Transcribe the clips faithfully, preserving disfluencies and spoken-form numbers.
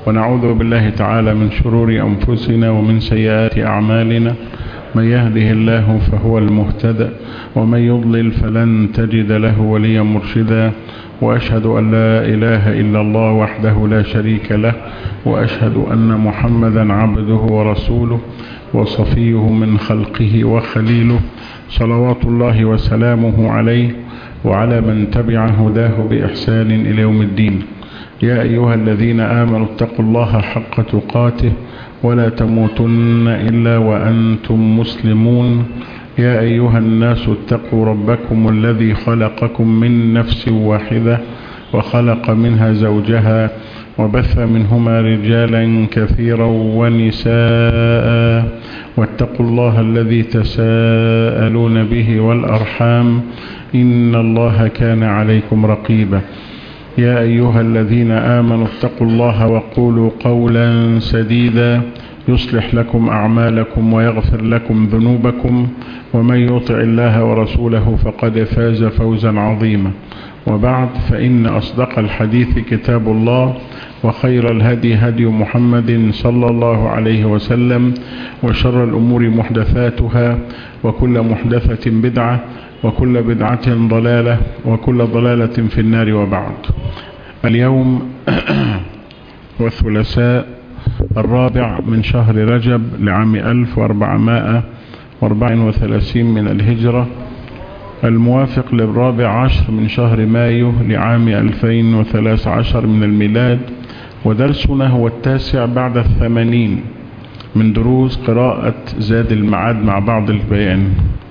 ونعوذ بالله تعالى من شرور أنفسنا ومن سيئات أعمالنا. من يهده الله فهو المهتدى، ومن يضلل فلن تجد له وليا مرشدا. وأشهد أن لا إله إلا الله وحده لا شريك له، وأشهد أن محمدا عبده ورسوله وصفيه من خلقه وخليله، صلوات الله وسلامه عليه وعلى من تبع هداه بإحسان إلى يوم الدين. يا أيها الذين آمنوا اتقوا الله حق تقاته ولا تموتن إلا وأنتم مسلمون. يا أيها الناس اتقوا ربكم الذي خلقكم من نفس واحدة وخلق منها زوجها وبث منهما رجالا كثيرا ونساء، واتقوا الله الذي تساءلون به والأرحام إن الله كان عليكم رقيبا. يا أيها الذين آمنوا اتقوا الله وقولوا قولا سديدا يصلح لكم أعمالكم ويغفر لكم ذنوبكم، ومن يطع الله ورسوله فقد فاز فوزا عظيما. وبعد، فإن أصدق الحديث كتاب الله، وخير الهدي هدي محمد صلى الله عليه وسلم، وشر الأمور محدثاتها، وكل محدثة بدعة، وكل بدعة ضلالة، وكل ضلالة في النار. وبعد، اليوم والثلاثاء الرابع من شهر رجب لعام ألف وأربعمائة وأربعة وثلاثين من الهجرة، الموافق للرابع عشر من شهر مايو لعام ألفين وثلاثة عشر من الميلاد. ودرسنا هو التاسع بعد الثمانين من دروس قراءة زاد المعاد مع بعض البيان.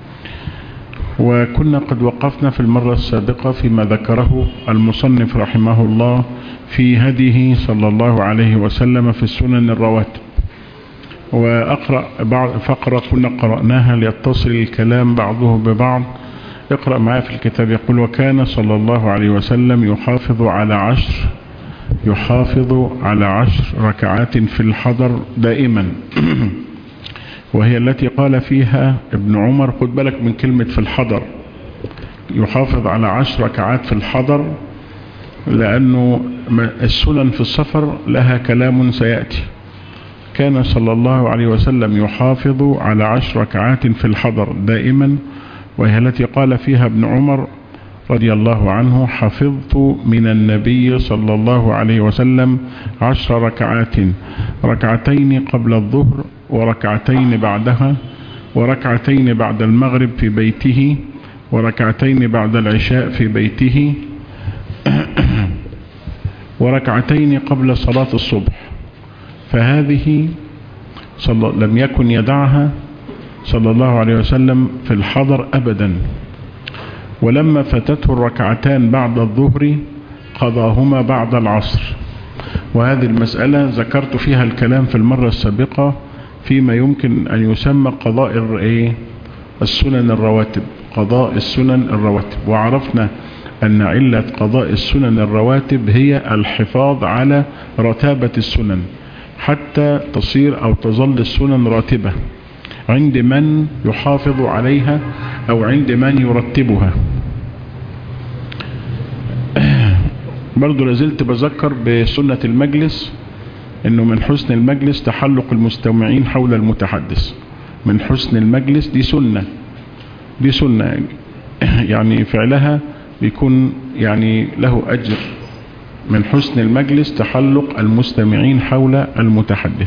وكنا قد وقفنا في المرة السابقة فيما ذكره المصنف رحمه الله في هديه صلى الله عليه وسلم في السنن الرواتب. وأقرأ بعض فقرة كنا قرأناها ليتصل الكلام بعضه ببعض. اقرأ معي في الكتاب. يقول: وكان صلى الله عليه وسلم يحافظ على عشر يحافظ على عشر ركعات في الحضر دائما وهي التي قال فيها ابن عمر، خد بالك من كلمة في الحضر، يحافظ على عشر ركعات في الحضر، لأنه السنن في السفر لها كلام سيأتي. كان صلى الله عليه وسلم يحافظ على عشر ركعات في الحضر دائما، وهي التي قال فيها ابن عمر رضي الله عنه: حفظت من النبي صلى الله عليه وسلم عشر ركعات، ركعتين قبل الظهر وركعتين بعدها، وركعتين بعد المغرب في بيته، وركعتين بعد العشاء في بيته، وركعتين قبل صلاة الصبح. فهذه صلى لم يكن يدعها صلى الله عليه وسلم في الحضر أبدا. ولما فاتته الركعتان بعد الظهر قضاهما بعد العصر. وهذه المسألة ذكرت فيها الكلام في المرة السابقة فيما يمكن أن يسمى قضاء السنن الرواتب، قضاء السنن الرواتب. وعرفنا أن علة قضاء السنن الرواتب هي الحفاظ على رتابة السنن حتى تصير أو تظل السنن راتبة عند من يحافظ عليها أو عند من يرتبها. برضو لازلت بذكر بسنة المجلس، انه من حسن المجلس تحلق المستمعين حول المتحدث. من حسن المجلس دي سنة دي سنة يعني فعلها بيكون يعني له أجر. من حسن المجلس تحلق المستمعين حول المتحدث.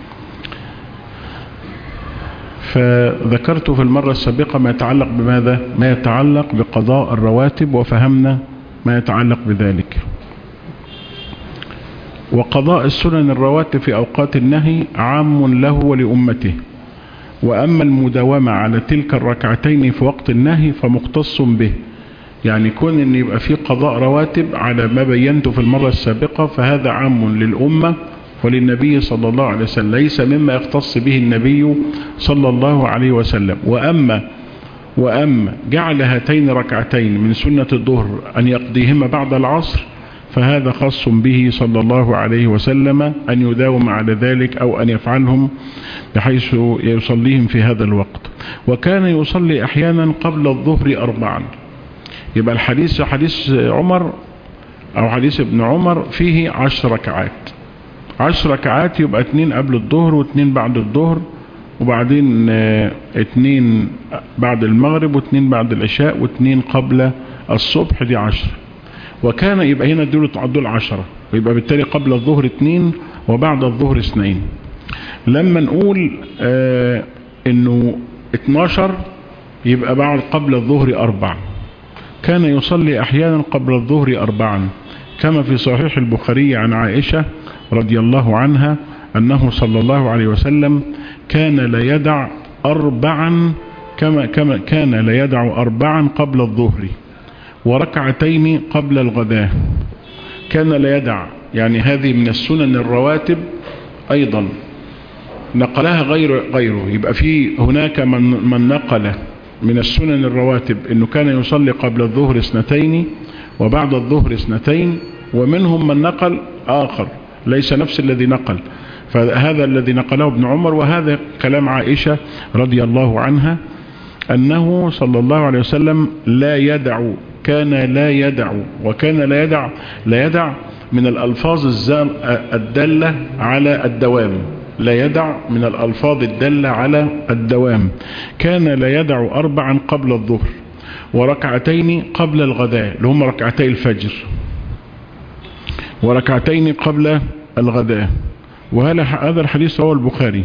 فذكرت في المرة السابقة ما يتعلق بماذا؟ ما يتعلق بقضاء الرواتب، وفهمنا ما يتعلق بذلك. وقضاء السنن الرواتب في أوقات النهي عام له ولأمته، وأما المداومة على تلك الركعتين في وقت النهي فمختص به. يعني كون أن يبقى في قضاء رواتب على ما بينته في المرة السابقة فهذا عام للأمة وللنبي صلى الله عليه وسلم، ليس مما يختص به النبي صلى الله عليه وسلم. وأما وأما جعل هاتين ركعتين من سنة الظهر أن يقضيهما بعد العصر فهذا خاص به صلى الله عليه وسلم، أن يداوم على ذلك أو أن يفعلهم بحيث يصليهم في هذا الوقت. وكان يصلي أحيانا قبل الظهر أربعا. يبقى الحديث حديث عمر أو حديث ابن عمر فيه عشر ركعات، عشر ركعات يبقى اتنين قبل الظهر واتنين بعد الظهر، وبعدين اتنين بعد المغرب واتنين بعد العشاء واتنين قبل الصبح، دي عشر. وكان يبقى هنا دول تعدل عشرة، ويبقى بالتالي قبل الظهر اتنين وبعد الظهر اثنين. لما نقول اه انه اتناشر يبقى بعد قبل الظهر اربع. كان يصلي احيانا قبل الظهر اربعا، كما في صحيح البخاري عن عائشة رضي الله عنها انه صلى الله عليه وسلم كان لا يدع اربعا، كما كما كان لا يدع اربعا قبل الظهر وركعتين قبل الغداء. كان لا يدع، يعني هذه من السنن الرواتب ايضا نقلها غير غيره. يبقى في هناك من, من نقل من السنن الرواتب انه كان يصلي قبل الظهر اثنتين وبعد الظهر اثنتين، ومنهم من نقل اخر ليس نفس الذي نقل، فهذا الذي نقله ابن عمر، وهذا كلام عائشة رضي الله عنها انه صلى الله عليه وسلم لا يدع، كان لا يدع، وكان لا يدع لا يدع من الألفاظ الدالة على الدوام، لا يدع من الألفاظ الدالة على الدوام. كان لا يدع أربعا قبل الظهر وركعتين قبل الغداء اللي هم ركعتي الفجر، وركعتين قبل الغداء. وهذا الحديث رواه البخاري.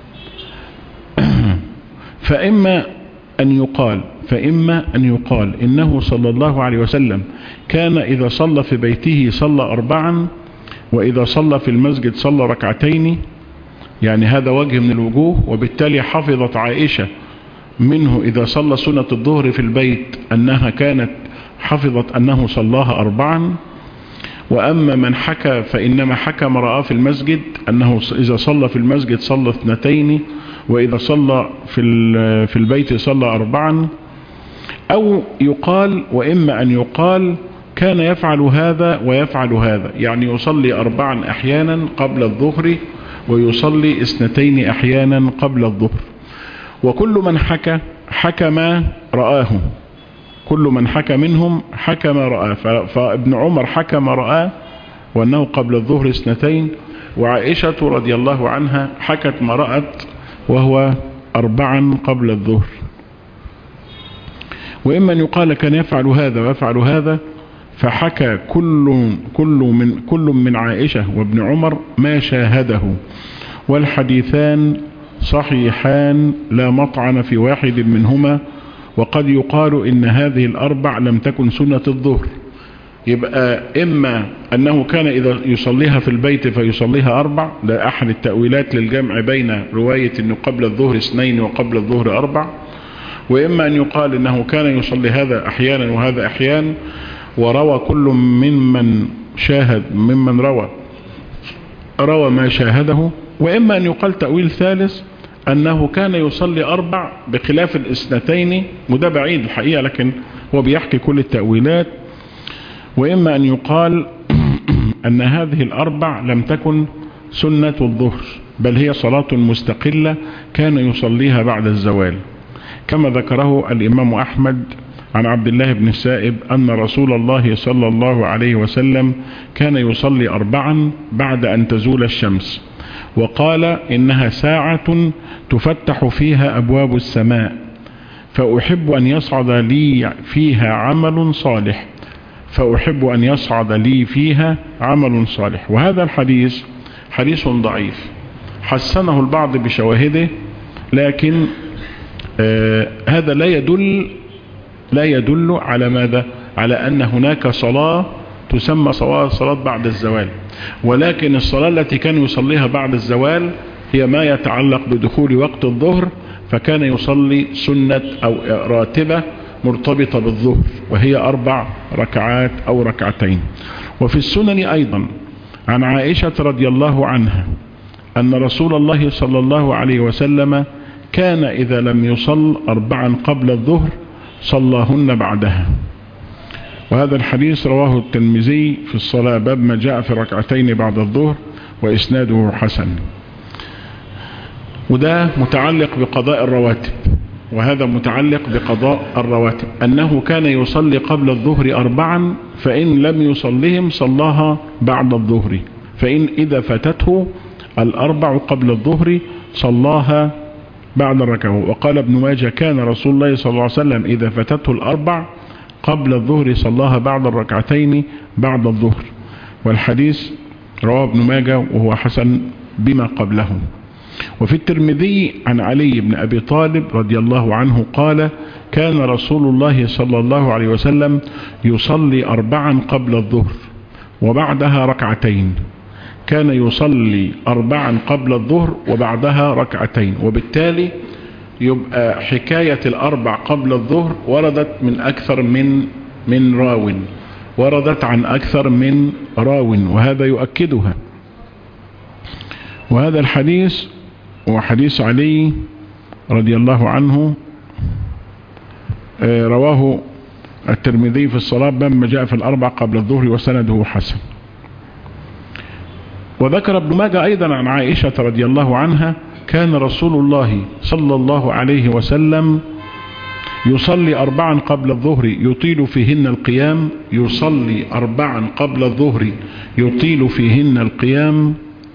فإما أن يقال فإما أن يقال إنه صلى الله عليه وسلم كان إذا صلى في بيته صلى أربعا، وإذا صلى في المسجد صلى ركعتين، يعني هذا وجه من الوجوه. وبالتالي حفظت عائشة منه إذا صلى سنة الظهر في البيت أنها كانت حفظت أنه صلاها أربعا. وأما من حكى فإنما حكى ما رأى في المسجد أنه إذا صلى في المسجد صلى اثنتين، وإذا صلى في في البيت صلى أربعا. أو يقال وإما أن يقال كان يفعل هذا ويفعل هذا، يعني يصلي أربعا أحيانا قبل الظهر ويصلي اثنتين أحيانا قبل الظهر. وكل من حكى حكى ما رآه، كل من حكى منهم حكى ما رآه. فابن عمر حكى ما رآه وأنه قبل الظهر اثنتين، وعائشة رضي الله عنها حكت ما رأت وهو أربعا قبل الظهر. وإما أن يقال كان يفعل هذا ويفعل هذا، فحكى كل كل من كل من عائشة وابن عمر ما شاهده، والحديثان صحيحان لا مطعن في واحد منهما. وقد يقال إن هذه الأربع لم تكن سنة الظهر. يبقى إما أنه كان إذا يصليها في البيت فيصليها أربع، لا أحد التأويلات للجمع بين رواية أنه قبل الظهر اثنين وقبل الظهر أربع. وإما أن يقال أنه كان يصلي هذا أحيانا وهذا أحيانا، وروى كل ممن شاهد ممن روى روى ما شاهده. وإما أن يقال تأويل ثالث أنه كان يصلي أربع بخلاف الاثنتين، وده بعيد الحقيقة لكن هو بيحكي كل التأويلات. وإما أن يقال أن هذه الأربع لم تكن سنة الظهر، بل هي صلاة مستقلة كان يصليها بعد الزوال، كما ذكره الإمام أحمد عن عبد الله بن السائب أن رسول الله صلى الله عليه وسلم كان يصلي أربعا بعد أن تزول الشمس، وقال إنها ساعة تفتح فيها أبواب السماء، فأحب أن يصعد لي فيها عمل صالح فأحب أن يصعد لي فيها عمل صالح. وهذا الحديث حديث ضعيف حسنه البعض بشواهده، لكن آه هذا لا يدل لا يدل على ماذا؟ على أن هناك صلاة تسمى صلاة بعد الزوال، ولكن الصلاة التي كان يصليها بعد الزوال هي ما يتعلق بدخول وقت الظهر، فكان يصلي سنة أو راتبة مرتبطة بالظهر وهي أربع ركعات أو ركعتين. وفي السنن أيضا عن عائشة رضي الله عنها أن رسول الله صلى الله عليه وسلم كان إذا لم يصل أربعا قبل الظهر صلاهن بعدها. وهذا الحديث رواه الترمذي في الصلاة باب ما جاء في ركعتين بعد الظهر، وإسناده حسن. وده متعلق بقضاء الرواتب، وهذا متعلق بقضاء الرواتب أنه كان يصلي قبل الظهر أربعا، فإن لم يصلهم صلاها بعد الظهر، فإن إذا فاتته الأربع قبل الظهر صلاها بعد الركعة. وقال ابن ماجه كان رسول الله صلى الله عليه وسلم إذا فاتته الأربع قبل الظهر صلاها بعد الركعتين بعد الظهر. والحديث رواه ابن ماجه وهو حسن بما قبله. وفي الترمذي عن علي بن أبي طالب رضي الله عنه قال كان رسول الله صلى الله عليه وسلم يصلي أربعا قبل الظهر وبعدها ركعتين. كان يصلي أربعا قبل الظهر وبعدها ركعتين. وبالتالي يبقى حكاية الأربع قبل الظهر وردت من أكثر من من راو، وردت عن أكثر من راو، وهذا يؤكدها. وهذا الحديث وحديث علي رضي الله عنه رواه الترمذي في الصلاة بما جاء في الأربع قبل الظهر وسنده حسن. وذكر ابن ماجه أيضا عن عائشة رضي الله عنها كان رسول الله صلى الله عليه وسلم يصلي أربعا قبل الظهر يطيل فيهن القيام يصلي أربعا قبل الظهر يطيل فيهن القيام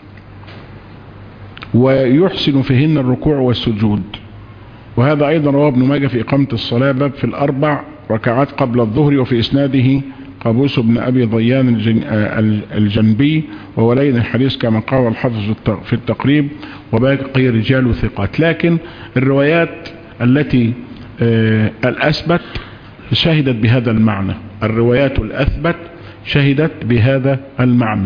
ويحسن فيهن الركوع والسجود. وهذا أيضا رواه ابن ماجه في إقامة الصلاة باب في الأربع ركعات قبل الظهر، وفي إسناده قابوس بن أبي ضيان الجنبي وولين الحديث كما قال الحافظ في التقريب وباقي رجال ثقات. لكن الروايات التي الأثبت شهدت بهذا المعنى، الروايات الأثبت شهدت بهذا المعنى.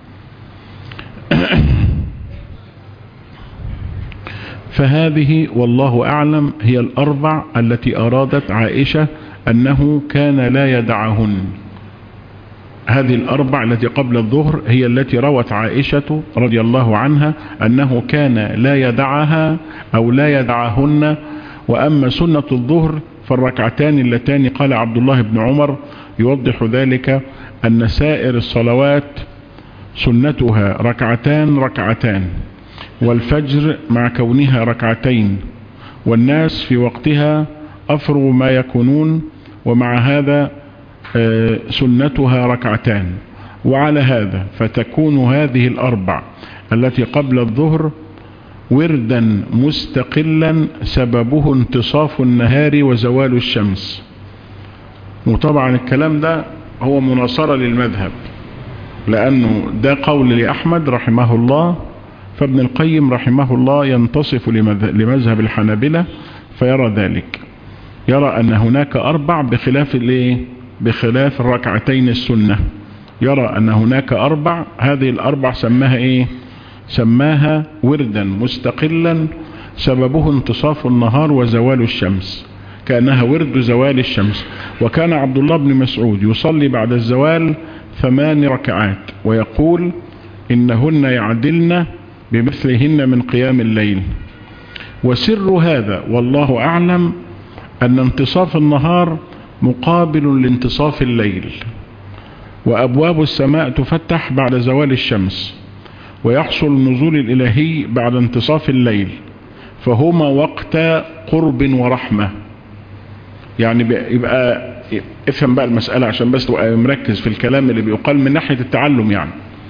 فهذه والله أعلم هي الأربع التي أرادت عائشة أنه كان لا يدعهن. هذه الأربع التي قبل الظهر هي التي روت عائشة رضي الله عنها أنه كان لا يدعها أو لا يدعهن. وأما سنة الظهر فالركعتان اللتان قال عبد الله بن عمر يوضح ذلك أن سائر الصلوات سنتها ركعتان ركعتان، والفجر مع كونها ركعتين، والناس في وقتها أفرغ ما يكونون، ومع هذا سنتها ركعتان. وعلى هذا فتكون هذه الأربع التي قبل الظهر وردا مستقلا سببه انتصاف النهار وزوال الشمس. وطبعا الكلام ده هو مناصرة للمذهب، لأنه ده قول لأحمد رحمه الله، فابن القيم رحمه الله ينتصف لمذهب الحنابلة فيرى ذلك، يرى أن هناك أربع بخلاف الايه بخلاف الركعتين السنة، يرى أن هناك أربع، هذه الأربع سماها إيه سماها وردا مستقلا سببه انتصاف النهار وزوال الشمس، كأنها ورد زوال الشمس. وكان عبد الله بن مسعود يصلي بعد الزوال ثمان ركعات ويقول إنهن يعدلن بمثلهن من قيام الليل. وسر هذا والله أعلم أن انتصاف النهار مقابل لانتصاف الليل، وأبواب السماء تفتح بعد زوال الشمس، ويحصل النزول الإلهي بعد انتصاف الليل، فهما وقت قرب ورحمة. يعني يبقى افهم بقى المسألة عشان بس تبقى مركز في الكلام اللي بيقال من ناحية التعلم. يعني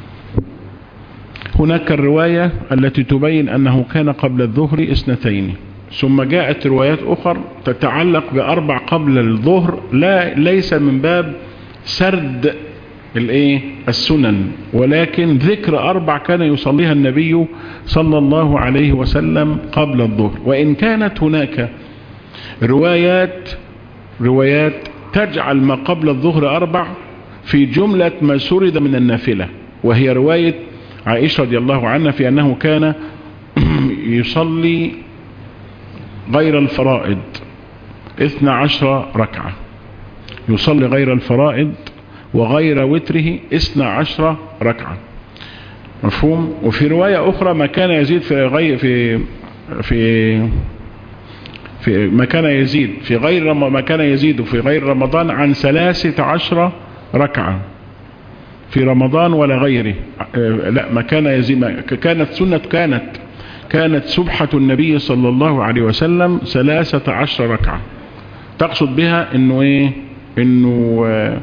هناك الرواية التي تبين أنه كان قبل الظهر اثنتين، ثم جاءت روايات أخرى تتعلق بأربع قبل الظهر، لا ليس من باب سرد الايه السنن، ولكن ذكر أربع كان يصليها النبي صلى الله عليه وسلم قبل الظهر. وإن كانت هناك روايات روايات تجعل ما قبل الظهر أربع في جملة ما سرد من النافلة، وهي رواية عائشة رضي الله عنها في أنه كان يصلي غير الفرائض اثنى عشر ركعة، يصلي غير الفرائض وغير وتره اثنى عشر ركعة، مفهوم. وفي رواية أخرى ما كان يزيد في غير في في في ما كان يزيد في غير ما كان يزيد في غير رمضان عن ثلاثة عشر ركعة في رمضان ولا غيره. لا ما كان يزيد، كانت سنة كانت كانت سبحة النبي صلى الله عليه وسلم ثلاثة عشر ركعة، تقصد بها انه ايه انه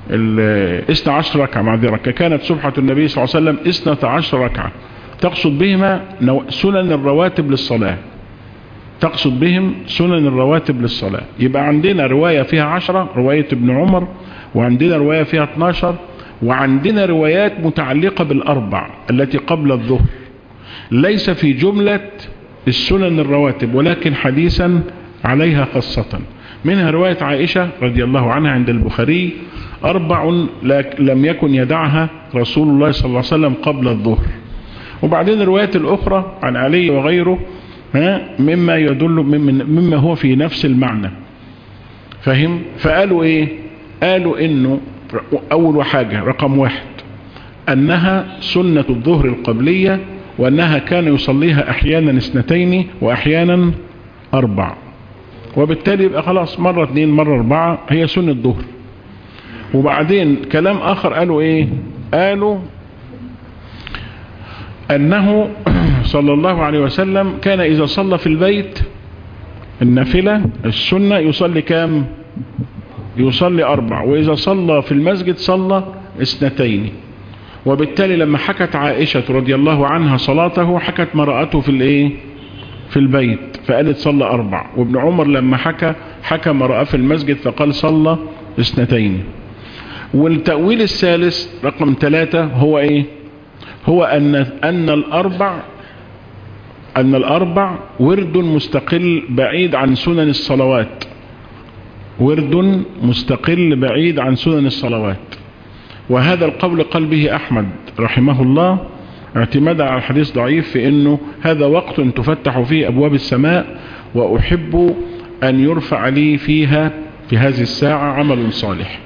اثنتا عشرة ركعة معذرة، كانت سبحة النبي صلى الله عليه وسلم اثنتا عشرة ركعة، تقصد بهما سنن الرواتب للصلاة، تقصد بهم سنن الرواتب للصلاة. يبقى عندنا رواية فيها عشرة، رواية ابن عمر، وعندنا رواية فيها اثناشر، وعندنا روايات متعلقة بالأربع التي قبل الظهر، ليس في جملة السنن الرواتب ولكن حديثا عليها خاصة. منها رواية عائشة رضي الله عنها عند البخاري: أربع لم يكن يدعها رسول الله صلى الله عليه وسلم قبل الظهر. وبعدين الروايات الأخرى عن علي وغيره مما يدل مما هو في نفس المعنى، فهم؟ فقالوا إيه؟ قالوا إنه أول حاجة رقم واحد أنها سنة الظهر القبلية، وأنها كان يصليها أحيانا اثنتين وأحيانا أربع، وبالتالي يبقى خلاص مرة اثنين مرة أربعة هي سنة الظهر. وبعدين كلام آخر قالوا إيه؟ قالوا أنه صلى الله عليه وسلم كان إذا صلى في البيت النافلة السنة يصلي كام؟ يصلي أربع، وإذا صلى في المسجد صلى اثنتين. وبالتالي لما حكت عائشة رضي الله عنها صلاته حكت ما رأته في الايه في البيت فقالت صلى أربع، وابن عمر لما حكى حكى ما رأى في المسجد فقال صلى اثنتين. والتأويل الثالث رقم ثلاثة هو ايه؟ هو أن أن الأربع أن الأربع ورد مستقل بعيد عن سنن الصلوات، ورد مستقل بعيد عن سنن الصلوات. وهذا القول قال به أحمد رحمه الله اعتمادا على الحديث ضعيف في أنه هذا وقت تفتح فيه أبواب السماء، وأحب أن يرفع لي فيها في هذه الساعة عمل صالح.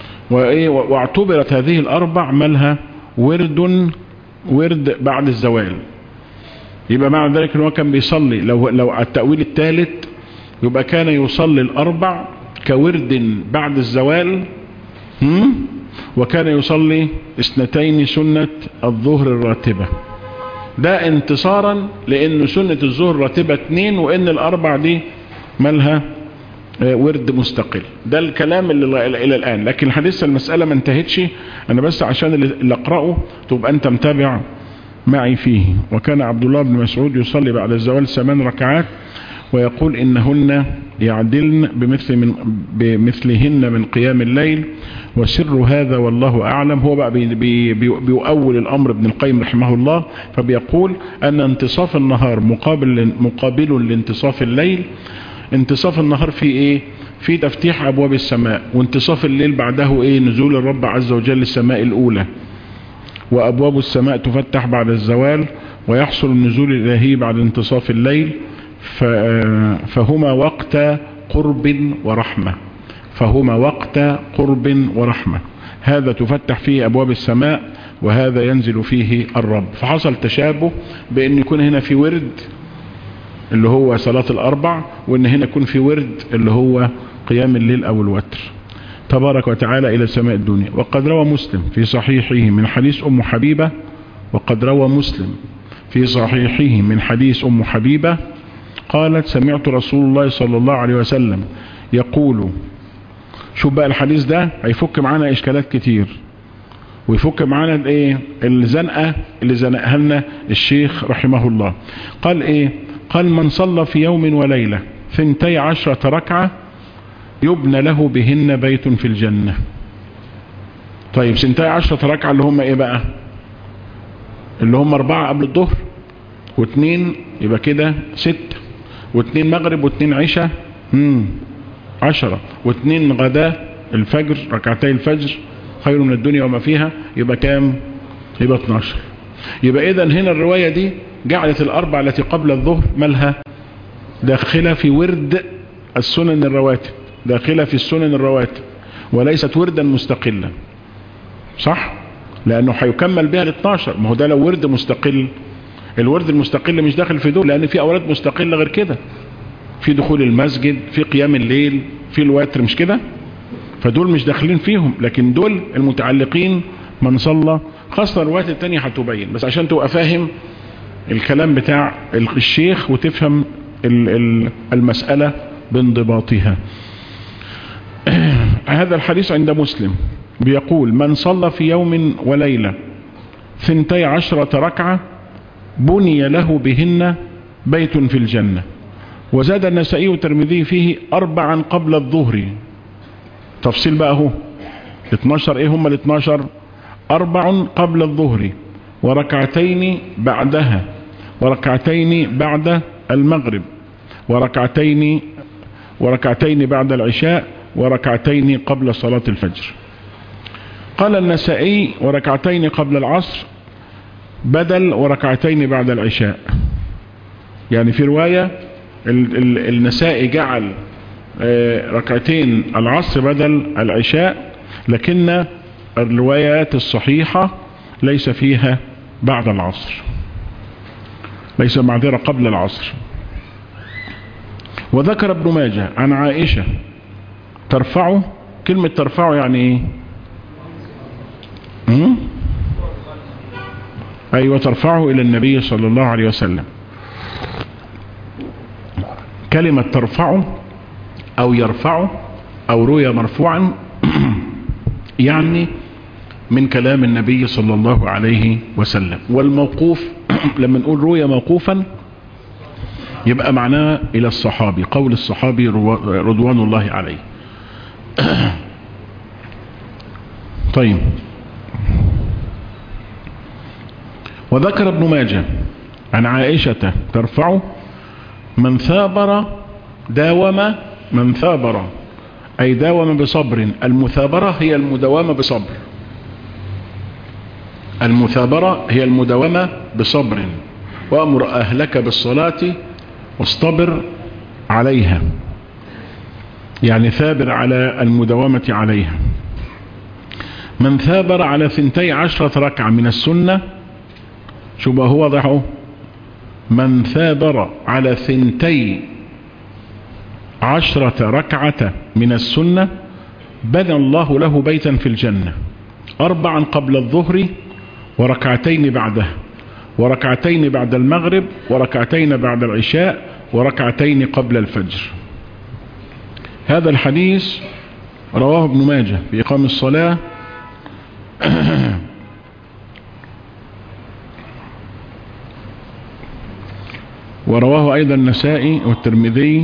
واعتبرت هذه الأربع مالها ورد ورد بعد الزوال. يبقى معنى ذلك أنه كان بيصلي، لو, لو التأويل الثالث يبقى كان يصلي الأربع كورد بعد الزوال، هم؟ وكان يصلي اثنتين سنة الظهر الراتبة. ده انتصارا لأن سنة الظهر راتبة اثنين، وإن الأربع دي مالها ورد مستقل. ده الكلام اللي إلى الآن، لكن الحديث المسألة ما انتهتش، أنا بس عشان اللي أقرأه تبقى أنت متابع معي فيه. وكان عبد الله بن مسعود يصلي بعد الزوال ثمان ركعات ويقول إنهن يعدلن بمثل من بمثلهن من قيام الليل، وسر هذا والله أعلم. هو بقى بي بي بيؤول الأمر ابن القيم رحمه الله، فبيقول أن انتصاف النهار مقابل مقابل لانتصاف الليل. انتصاف النهار في إيه؟ في تفتيح أبواب السماء، وانتصاف الليل بعده إيه؟ نزول الرب عز وجل السماء الأولى، وأبواب السماء تفتح بعد الزوال، ويحصل النزول الإلهي بعد انتصاف الليل. فهما وقت قرب ورحمة، فهما وقت قرب ورحمة. هذا تفتح فيه أبواب السماء، وهذا ينزل فيه الرب. فحصل تشابه بأن يكون هنا في ورد اللي هو صلاة الأربع، وأن هنا يكون في ورد اللي هو قيام الليل أو الوتر. تبارك وتعالى إلى سماء الدنيا. وقد روى مسلم في صحيحه من حديث أم حبيبة وقد روى مسلم في صحيحه من حديث أم حبيبة قالت: سمعت رسول الله صلى الله عليه وسلم يقول. شوف بقى الحديث ده هيفك معانا إشكالات كتير، ويفك معانا الايه الزنقة اللي زنقها لنا الشيخ رحمه الله. قال ايه؟ قال: من صلى في يوم وليلة ثنتي عشرة ركعة يبنى له بهن بيت في الجنة. طيب ثنتي عشرة ركعة اللي هم ايه بقى؟ اللي هم اربعة قبل الظهر واثنين، يبقى كده ستة، واثنين مغرب واثنين عشاء، امم عشرة، واثنين غداء الفجر ركعتي الفجر خير من الدنيا وما فيها، يبقى كام؟ يبقى اثناشر. يبقى اذا هنا الرواية دي جعلت الاربع التي قبل الظهر مالها داخلة في ورد السنن الرواتب، داخلة في السنن الرواتب، وليست وردا مستقلا، صح؟ لانه هيكمل بها ال اثناشر. ما هو ده لو ورد مستقل، الورد المستقل مش داخل في دول، لان في اوراد مستقلة غير كده، في دخول المسجد، في قيام الليل، في الوتر، مش كده؟ فدول مش داخلين فيهم، لكن دول المتعلقين من صلى، خاصة الروايات التانية هتبين، بس عشان تبقى فاهم الكلام بتاع الشيخ وتفهم المسألة بانضباطها. هذا الحديث عند مسلم بيقول من صلى في يوم وليلة ثنتي عشرة ركعة بني له بهن بيت في الجنة. وزاد النسائي والترمذي فيه أربعا قبل الظهر. تفصيل بقى هو اثناشر. ايه هم ال اثناشر؟ أربع قبل الظهر وركعتين بعدها وركعتين بعد المغرب وركعتين وركعتين بعد العشاء وركعتين قبل صلاة الفجر. قال النسائي وركعتين قبل العصر بدل وركعتين بعد العشاء. يعني في رواية النسائي جعل ركعتين العصر بدل العشاء، لكن الروايات الصحيحة ليس فيها بعد العصر، ليس معذرة قبل العصر. وذكر ابن ماجه عن عائشة ترفعه. كلمة ترفعه يعني ايه؟ م? ايوه، ترفعه الى النبي صلى الله عليه وسلم. كلمة ترفعه او يرفعه او روي مرفوعا يعني من كلام النبي صلى الله عليه وسلم. والموقوف لما نقول روي موقوفا يبقى معناه الى الصحابي، قول الصحابي رضوان الله عليه. طيب. وذكر ابن ماجه عن عائشة ترفعه من ثابر داوم من ثابر أي داوم بصبر. المثابرة هي المداومة بصبر. المثابرة هي المداومة بصبر. وأمر أهلك بالصلاة واصطبر عليها، يعني ثابر على المداومة عليها. من ثابر على ثنتي عشرة ركعة من السنة، شو بقى هو ضحه؟ من ثابر على ثنتي عشرة ركعة من السنة بنى الله له بيتا في الجنة، أربعا قبل الظهر وركعتين بعده وركعتين بعد المغرب وركعتين بعد العشاء وركعتين قبل الفجر. هذا الحديث رواه ابن ماجه في إقام الصلاة ورواه أيضا النسائي والترمذي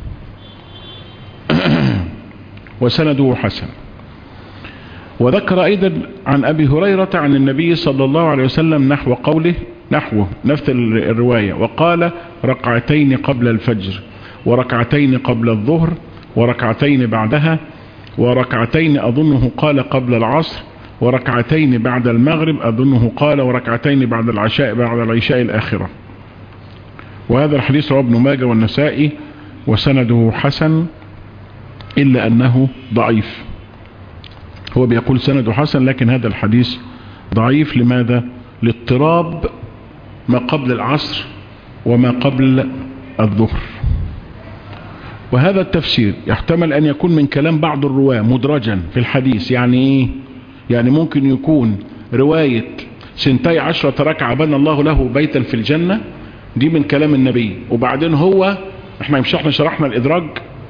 وسنده حسن. وذكر أيضا عن أبي هريرة عن النبي صلى الله عليه وسلم نحو قوله، نحوه نفس الرواية، وقال ركعتين قبل الفجر وركعتين قبل الظهر وركعتين بعدها وركعتين أظنه قال قبل العصر وركعتين بعد المغرب أظنه قال وركعتين بعد العشاء بعد العشاء الآخرة. وهذا الحديث رواه ابن ماجه والنسائي وسنده حسن إلا أنه ضعيف. هو بيقول سنده حسن لكن هذا الحديث ضعيف. لماذا؟ لاضطراب ما قبل العصر وما قبل الظهر. وهذا التفسير يحتمل أن يكون من كلام بعض الرواة مدرجا في الحديث. يعني إيه؟ يعني ممكن يكون رواية سنتي عشرة ركعة بنى الله له بيتا في الجنة دي من كلام النبي، وبعدين هو احنا مش احنا شرحنا الإدراج،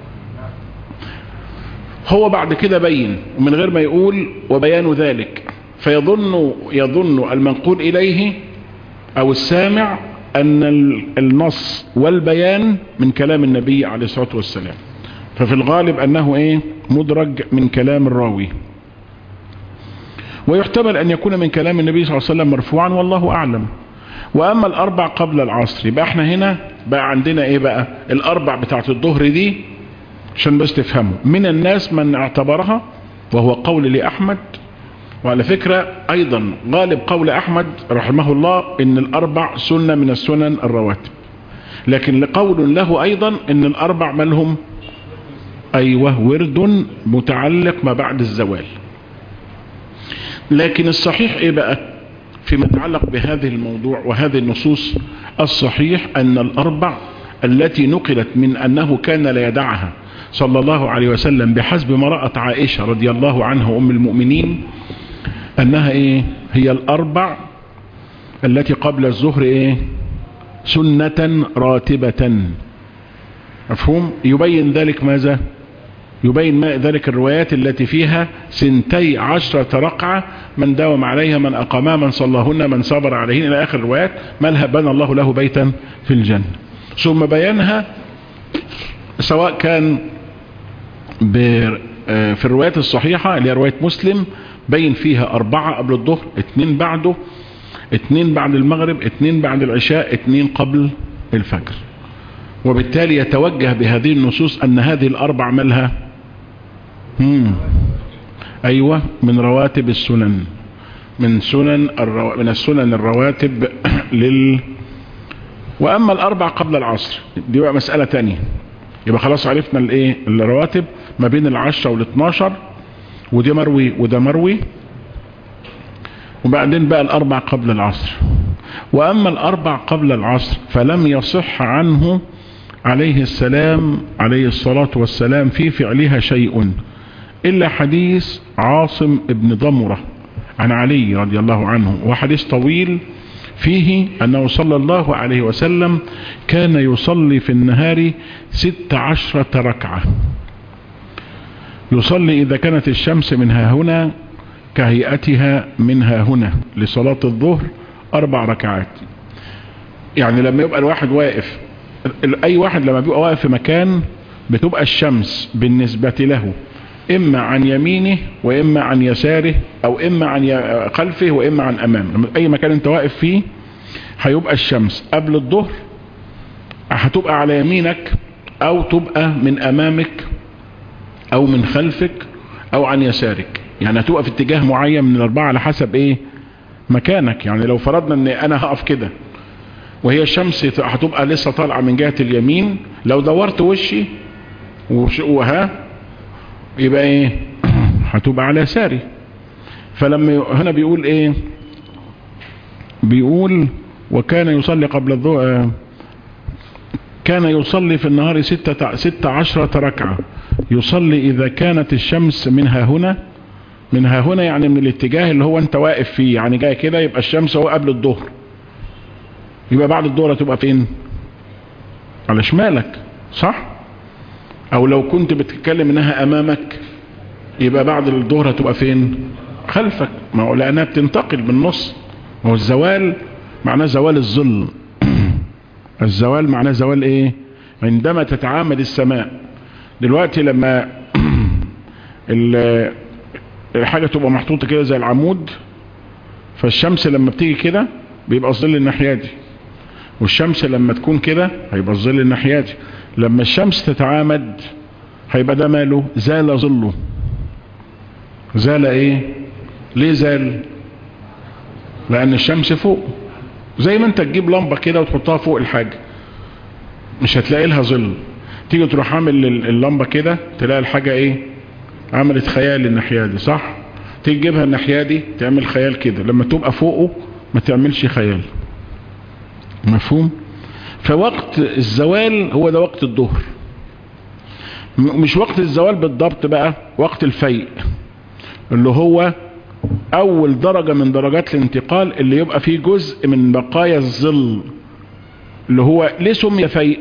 هو بعد كده بين ومن غير ما يقول وبيان ذلك، فيظن يظن المنقول إليه أو السامع أن النص والبيان من كلام النبي عليه الصلاة والسلام، ففي الغالب أنه إيه؟ مدرج من كلام الراوي. ويحتمل أن يكون من كلام النبي صلى الله عليه وسلم مرفوعا والله أعلم. وأما الأربع قبل العصر يبقى احنا هنا بقى عندنا إيه بقى؟ الأربع بتاعت الظهر دي عشان بس تفهموا، من الناس من اعتبرها وهو قول لأحمد، وعلى فكرة أيضا غالب قول أحمد رحمه الله إن الأربع سنة من السنن الرواتب، لكن لقول له أيضا إن الأربع مالهم أيوه ورد متعلق ما بعد الزوال. لكن الصحيح إيه بقى فيما يتعلق بهذه الموضوع وهذه النصوص؟ الصحيح أن الأربع التي نقلت من أنه كان لا يدعها صلى الله عليه وسلم بحسب ما رأت عائشة رضي الله عنها أم المؤمنين أنها إيه؟ هي الأربع التي قبل الظهر إيه؟ سنة راتبة. مفهوم؟ يبين ذلك ماذا؟ يبين ما ذلك الروايات التي فيها سنتي عشرة ركعة، من داوم عليها، من أقامها، من صلاهن، من صبر عليهن، إلى آخر الروايات. مالها؟ بنى الله له بيتا في الجنة. ثم بيانها سواء كان في الروايات الصحيحة اللي هي رواية مسلم، بين فيها أربعة قبل الظهر، اتنين بعده، اتنين بعد المغرب، اتنين بعد العشاء، اتنين قبل الفجر. وبالتالي يتوجه بهذه النصوص أن هذه الأربع مالها مم. أيوة من رواتب السنن، من سنن الرو... من السنن الرواتب لل وأما الأربع قبل العصر دي بقى مسألة تانية. يبقى خلاص عرفنا الايه الرواتب ما بين العشرة والاثناشر، ودي مروي وده مروي. وبعدين بقى الأربع قبل العصر. وأما الأربع قبل العصر فلم يصح عنه عليه السلام عليه الصلاة والسلام في فعلها شيء إلا حديث عاصم ابن ضمرة عن علي رضي الله عنه، وحديث طويل فيه أنه صلى الله عليه وسلم كان يصلي في النهار ست عشرة ركعة، يصلي إذا كانت الشمس منها هنا كهيئتها منها هنا لصلاة الظهر أربع ركعات. يعني لما يبقى الواحد واقف، أي واحد لما بيبقى واقف في مكان بتبقى الشمس بالنسبة له إما عن يمينه وإما عن يساره، أو إما عن خلفه وإما عن أمامه. أي مكان أنت واقف فيه هيبقى الشمس قبل الظهر هتبقى على يمينك، أو تبقى من أمامك، أو من خلفك، أو عن يسارك. يعني هتبقى في اتجاه معين من الأربعة على حسب إيه مكانك. يعني لو فرضنا أن أنا هقف كده وهي الشمس هتبقى لسه طالعة من جهة اليمين، لو دورت وشي وها يبقى ايه هتبقى على يساري. فلما هنا بيقول ايه، بيقول وكان يصلي قبل الظهر، كان يصلي في النهار ستة, ستة عشرة ركعة، يصلي إذا كانت الشمس منها هنا، منها هنا يعني من الاتجاه اللي هو انت واقف فيه، يعني جاي كده يبقى الشمس هو قبل الظهر، يبقى بعد الظهر تبقى فين؟ على شمالك، صح؟ او لو كنت بتتكلم انها امامك يبقى بعد الظهر تبقى فين؟ خلفك. ما هو لانها بتنتقل بالنص. هو الزوال معناه زوال الظل. الزوال معناه زوال ايه؟ عندما تتعامد السماء. دلوقتي لما الحاجة تبقى محطوطة كده زي العمود، فالشمس لما بتيجي كده بيبقى الظل الناحية دي، والشمس لما تكون كده هيبقى الظل الناحية دي. لما الشمس تتعامد هيبقى ده ماله؟ زال ظله. زال ايه؟ ليه زال؟ لان الشمس فوق. زي ما انت تجيب لمبة كده وتحطها فوق الحاجة مش هتلاقي لها ظل، تيجي تروح عامل اللمبة كده تلاقي الحاجة ايه؟ عملت خيال الناحية دي، صح؟ تيجي تجيبها الناحية دي تعمل خيال كده، لما تبقى فوقه ما تعملش خيال. مفهوم؟ فوقت الزوال هو ده وقت الظهر. مش وقت الزوال بالضبط بقى، وقت الفيء اللي هو اول درجة من درجات الانتقال، اللي يبقى فيه جزء من بقايا الظل، اللي هو ليه سمي فيء؟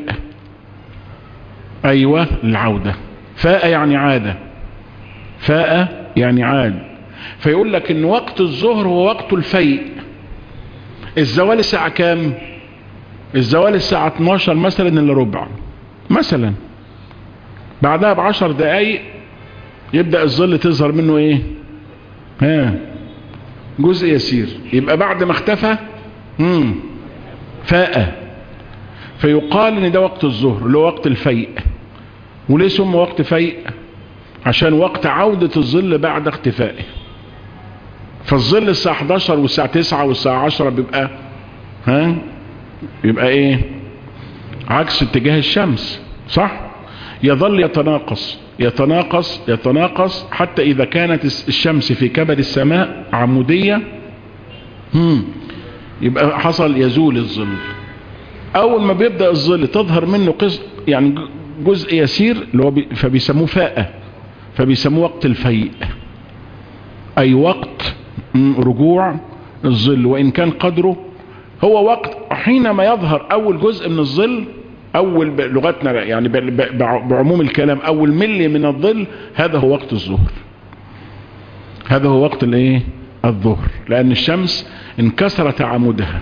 ايوه العودة. فاء يعني عادة، فاء يعني عاد. فيقول لك ان وقت الظهر هو وقت الفيء. الزوال الساعة كام؟ الزوال الساعة اتناشر مثلا الا ربع مثلا، بعدها بعشر دقايق يبدأ الظل تظهر منه ايه؟ ها جزء يسير، يبقى بعد ما اختفى مم. فاء. فيقال ان ده وقت الظهر اللي هو وقت الفيء. وليه سمى وقت فيء؟ عشان وقت عودة الظل بعد اختفائه. فالظل الساعة حداشر والساعة تسعة والساعة عشرة بيبقى ها يبقى ايه؟ عكس اتجاه الشمس، صح؟ يظل يتناقص يتناقص يتناقص حتى اذا كانت الشمس في كبد السماء عمودية هم يبقى حصل يزول الظل. اول ما بيبدأ الظل تظهر منه قسم يعني جزء يسير اللي هو بي فبيسموه فاءة، فبيسموه وقت الفيء، اي وقت رجوع الظل، وان كان قدره هو وقت حينما يظهر اول جزء من الظل اول بلغتنا يعني بعموم الكلام اول ملي من الظل هذا هو وقت الظهر، هذا هو وقت الايه الظهر، لان الشمس انكسرت عمودها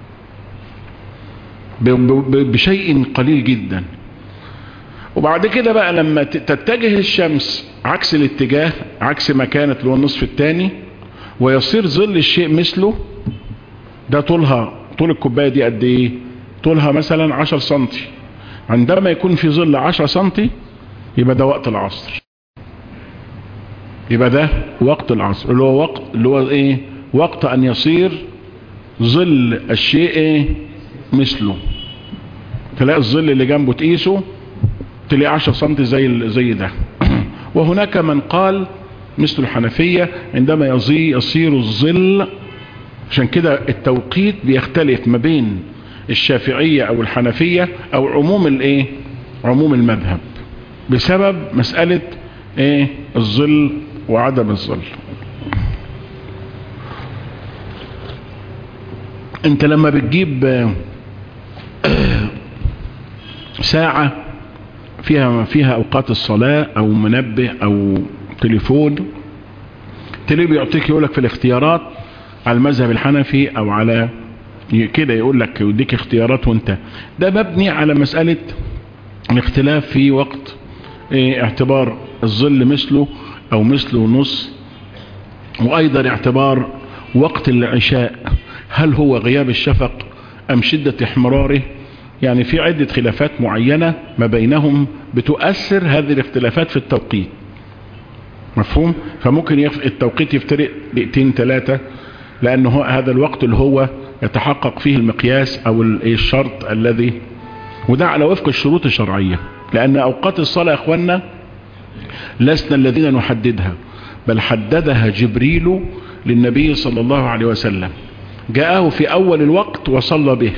بشيء قليل جدا. وبعد كده بقى لما تتجه الشمس عكس الاتجاه، عكس ما كانت اللي هو النصف الثاني، ويصير ظل الشيء مثله، ده طولها طول الكوبايه دي قد ايه؟ طولها مثلا عشر سنتي. عندما يكون في ظل عشر سنتي يبقى ده وقت العصر، يبقى ده وقت العصر اللي هو وقت اللي هو ايه وقت ان يصير ظل الشيء ايه مثله. تلاقي الظل اللي جنبه تقيسه تلاقي عشر سنتي زي زي ده. وهناك من قال مثل الحنفية عندما يصير الظل، عشان كده التوقيت بيختلف ما بين الشافعية او الحنفية او عموم الايه عموم المذهب بسبب مسألة ايه الظل وعدم الظل. انت لما بتجيب ساعة فيها فيها اوقات الصلاة او منبه او تليفون، تلاقيه بيعطيك يقولك في الاختيارات على المذهب الحنفي او على كده، يقول لك يديك اختيارات، وانت ده مبني على مسألة الاختلاف في وقت ايه اعتبار الظل مثله او مثله نص، وايضا اعتبار وقت العشاء هل هو غياب الشفق ام شدة احمراره. يعني في عدة خلافات معينة ما بينهم بتؤثر هذه الاختلافات في التوقيت، مفهوم؟ فممكن يف... التوقيت يفترق دقيقتين ثلاثة، لانه هذا الوقت اللي هو يتحقق فيه المقياس او الشرط الذي، وده على وفق الشروط الشرعية، لان اوقات الصلاة يا اخوانا لسنا الذين نحددها، بل حددها جبريل للنبي صلى الله عليه وسلم، جاءه في اول الوقت وصلى به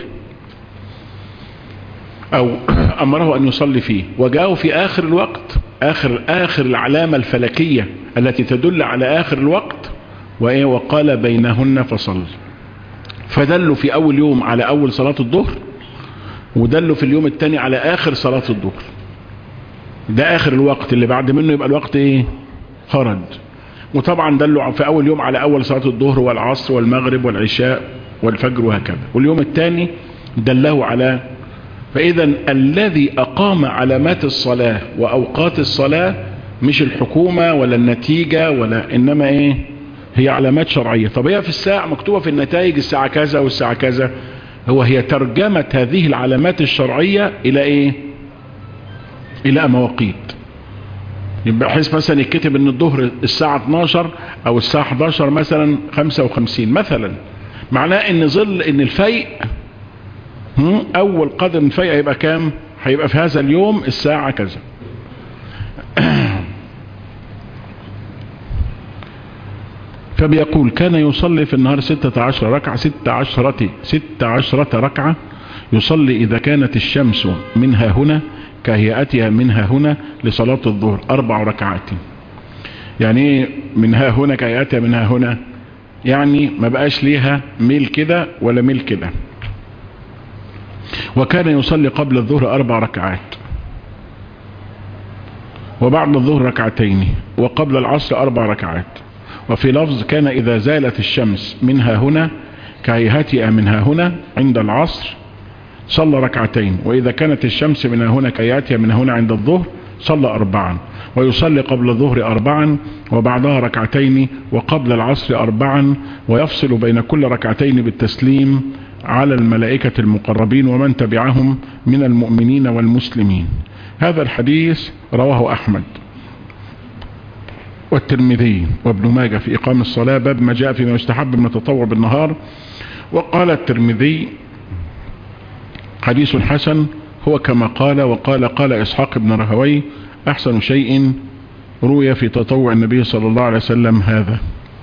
او امره ان يصلي فيه، وجاءه في اخر الوقت، اخر اخر العلامة الفلكية التي تدل على اخر الوقت، وايه وقال بينهن فصل. فدلوا في اول يوم على اول صلاة الظهر، ودلوا في اليوم الثاني على اخر صلاة الظهر، ده اخر الوقت اللي بعد منه يبقى الوقت ايه خرج. وطبعا دلوا في اول يوم على اول صلاة الظهر والعصر والمغرب والعشاء والفجر وهكذا، واليوم الثاني دله على. فاذا الذي اقام علامات الصلاة واوقات الصلاة مش الحكومة ولا النتيجة ولا، انما ايه هي علامات شرعية. طب هي في الساعة مكتوبة في النتائج الساعة كذا والساعة كذا، هو هي ترجمة هذه العلامات الشرعية الى ايه الى مواقيت. يبقى بحيث مثلا يكتب ان الظهر الساعة اتناشر او الساعة احداشر مثلا خمسة وخمسين مثلا، معناه ان ظل ان الفيء اول قدم الفيء هيبقى كام؟ هيبقى في هذا اليوم الساعة كذا. فبيقول كان يصلي في النهار ستة عشر ركعة، ستة عشرة ستة عشرة ركعة، يصلي إذا كانت الشمس منها هنا كهيئتها منها هنا لصلاة الظهر أربع ركعات. يعني ايه منها هنا كهيئتها منها هنا؟ يعني ما بقاش ليها ميل كده ولا ميل كده. وكان يصلي قبل الظهر أربع ركعات، وبعد الظهر ركعتين، وقبل العصر أربع ركعات. وفي لفظ كان إذا زالت الشمس منها هنا كهيئتها منها هنا عند العصر صلى ركعتين، وإذا كانت الشمس منها هنا كهيئتها منها هنا عند الظهر صلى أربعا. ويصلي قبل الظهر أربعا، وبعدها ركعتين، وقبل العصر أربعا، ويفصل بين كل ركعتين بالتسليم على الملائكة المقربين ومن تبعهم من المؤمنين والمسلمين. هذا الحديث رواه أحمد والترمذي وابن ماجه في إقام الصلاة، باب ما جاء فيما يستحب من التطوع بالنهار. وقال الترمذي حديث حسن هو كما قال. وقال قال إسحاق بن رهوي أحسن شيء روي في تطوع النبي صلى الله عليه وسلم هذا.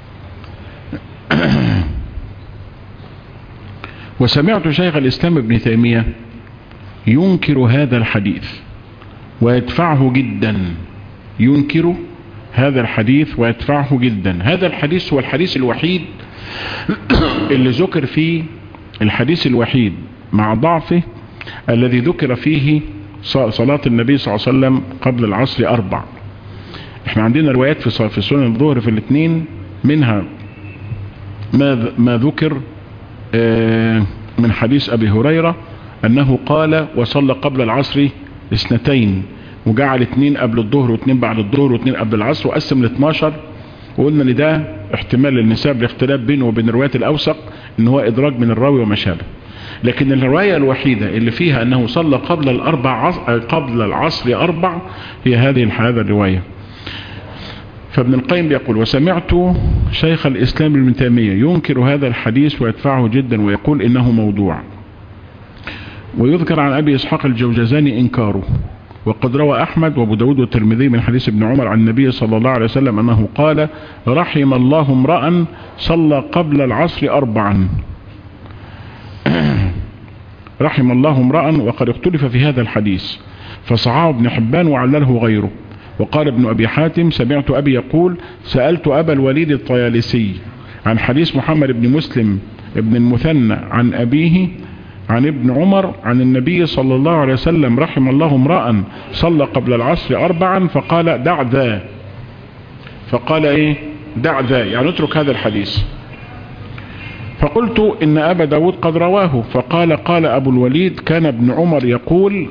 وسمعت شيخ الإسلام ابن تيمية ينكر هذا الحديث ويدفعه جدا، ينكر هذا الحديث ويدفعه جدا. هذا الحديث هو الحديث الوحيد اللي ذكر فيه، الحديث الوحيد مع ضعفه الذي ذكر فيه صلاة النبي صلى الله عليه وسلم قبل العصر أربع. احنا عندنا روايات في في سنن الظهر في الاثنين، منها ما ما ذكر من حديث أبي هريرة أنه قال وصلى قبل العصر اثنتين، وجعل اثنين قبل الظهر واثنين بعد الظهر واثنين قبل العصر، وقسم ل اثناشر. وقلنا ان ده احتمال النساب الاختلاف بينه وبين الروايات الأوثق ان هو إدراج من الراوي وما شابه. لكن الرواية الوحيدة اللي فيها أنه صلى قبل الأربع قبل العصر أربع هي هذه هذا الرواية. فابن القيم بيقول وسمعت شيخ الإسلام ابن تيمية ينكر هذا الحديث ويدفعه جدا ويقول إنه موضوع. ويذكر عن أبي إسحاق الجوجزاني إنكاره. وقد روى أحمد وابو داود والترمذي من حديث ابن عمر عن النبي صلى الله عليه وسلم أنه قال رحم الله امرأ صلى قبل العصر أربعا. رحم الله امرأ. وقد اختلف في هذا الحديث فصححه ابن حبان وعلله غيره. وقال ابن أبي حاتم سمعت أبي يقول سألت أبا الوليد الطيالسي عن حديث محمد بن مسلم ابن المثنى عن أبيه عن ابن عمر عن النبي صلى الله عليه وسلم رحم الله امرأ صلى قبل العصر أربعا فقال دع ذا. فقال ايه دع ذا يعني اترك هذا الحديث. فقلت إن أبا داود قد رواه. فقال قال أبو الوليد كان ابن عمر يقول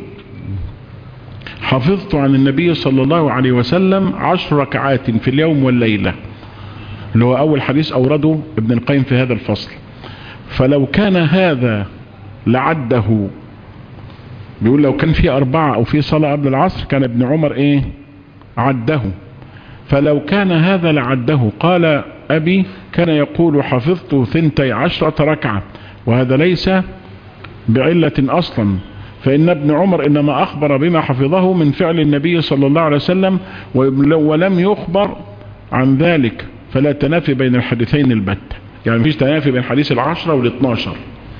حفظت عن النبي صلى الله عليه وسلم عشر ركعات في اليوم والليلة، اللي هو أول حديث أورده ابن القيم في هذا الفصل. فلو كان هذا لعده، بيقول لو كان في أربعة أو في صلاة قبل العصر كان ابن عمر إيه عده. فلو كان هذا لعده قال أبي كان يقول حفظت ثنتي عشرة ركعة، وهذا ليس بعلة أصلا، فإن ابن عمر إنما أخبر بما حفظه من فعل النبي صلى الله عليه وسلم ولم يخبر عن ذلك، فلا تنافي بين الحديثين البتة، يعني مفيش تنافي بين حديث العشرة والاثناشر.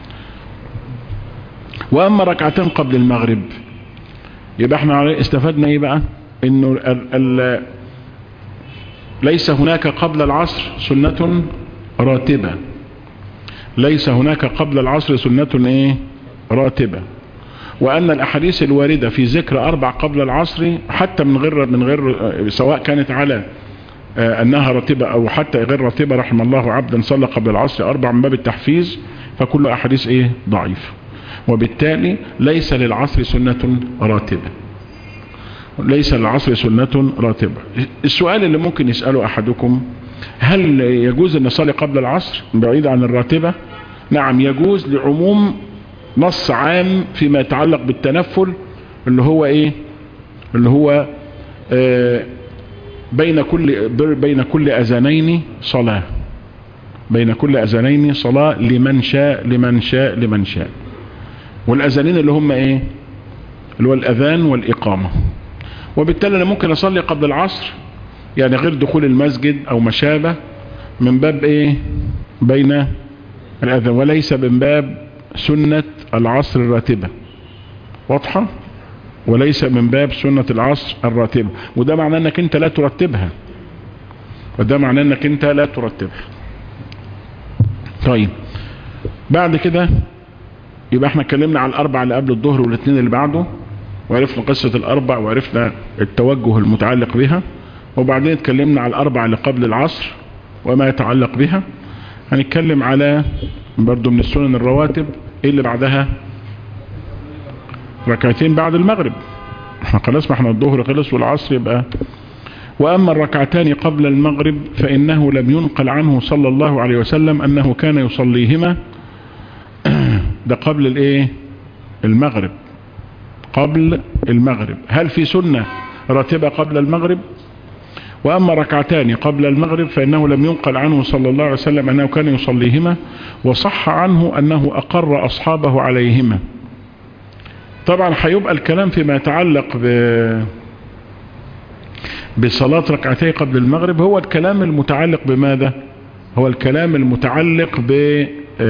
وأما ركعتين قبل المغرب يبقى احنا استفدنا ايه بقى؟ انه ال ال ليس هناك قبل العصر سنة راتبة، ليس هناك قبل العصر سنة ايه راتبة. وأن الأحاديث الواردة في ذكر أربع قبل العصر حتى من غير من غير سواء كانت على أنها راتبة أو حتى غير راتبة رحم الله عبدا صلى قبل العصر أربع من باب التحفيز، فكل أحاديث إيه ضعيف، وبالتالي ليس للعصر سنة راتبة، ليس للعصر سنة راتبة. السؤال اللي ممكن يسأله أحدكم هل يجوز أن نصلي قبل العصر بعيد عن الراتبة؟ نعم يجوز لعموم نص عام فيما يتعلق بالتنفل اللي هو ايه اللي هو آه بين كل بين كل اذانين صلاة، بين كل اذانين صلاة لمن شاء لمن شاء لمن شاء. والاذانين اللي هم ايه اللي هو الاذان والاقامة. وبالتالي انا ممكن اصلي قبل العصر يعني غير دخول المسجد او ما شابه من باب ايه بين الاذان، وليس من باب سنة العصر الراتبة، واضحة؟ وليس من باب سنة العصر الراتبة، وده معناه انك انت لا ترتبها، وده معناه انك انت لا ترتبها. طيب بعد كده يبقى احنا اتكلمنا على الاربع اللي قبل الظهر والاثنين اللي بعده، وعرفنا قصة الاربع وعرفنا التوجه المتعلق بها، وبعدين اتكلمنا على الاربع اللي قبل العصر وما يتعلق بها. هنتكلم على برضو من السنن الرواتب ايه اللي بعدها؟ ركعتين بعد المغرب. احنا خلاص ما احنا الظهر خلص والعصر يبقى. واما الركعتان قبل المغرب فانه لم ينقل عنه صلى الله عليه وسلم انه كان يصليهما ده قبل الايه المغرب، قبل المغرب. هل في سنة راتبة قبل المغرب؟ وأما ركعتان قبل المغرب فإنه لم ينقل عنه صلى الله عليه وسلم أنه كان يصليهما، وصح عنه أنه أقر أصحابه عليهما. طبعا هيبقى الكلام فيما يتعلق ب بصلاة ركعتين قبل المغرب هو الكلام المتعلق بماذا؟ هو الكلام المتعلق ب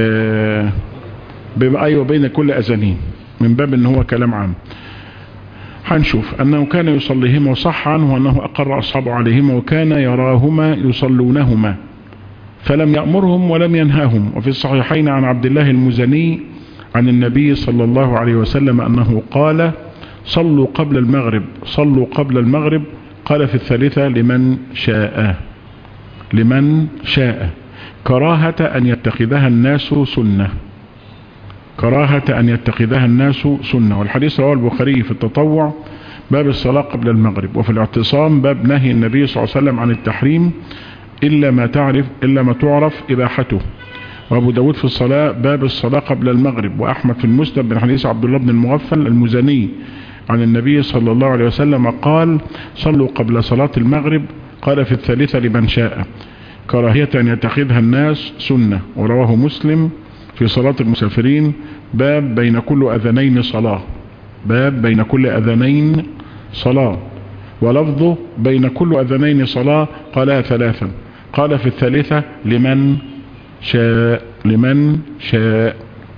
بأيوة بين كل أذانين، من باب أنه هو كلام عام. هنشوف أنه كان يصليهما، وصح عنه أنه أقر أصحابه عليهما، وكان يراهما يصلونهما فلم يأمرهم ولم ينهاهم. وفي الصحيحين عن عبد الله المزني عن النبي صلى الله عليه وسلم أنه قال صلوا قبل المغرب صلوا قبل المغرب. قال في الثالثة لمن شاء لمن شاء كراهة أن يتخذها الناس سنة كراهة أن يتخذها الناس سنة. والحديث رواه البخاري في التطوع باب الصلاة قبل المغرب، وفي الاعتصام باب نهي النبي صلى الله عليه وسلم عن التحريم إلا ما تعرف إلا ما تعرف إباحته. وأبو داود في الصلاة باب الصلاة قبل المغرب، وأحمد في المسند من حديث عبد الله بن المغفل المزني عن النبي صلى الله عليه وسلم قال صلوا قبل صلاة المغرب. قال في الثالثة لمن شاء كراهية أن يتخذها الناس سنة. ورواه مسلم في صلاة المسافرين باب بين كل أذنين صلاة باب بين كل أذنين صلاة ولفظه بين كل أذنين صلاة قالها ثلاثا. قال في الثالثة لمن شاء لمن شاء.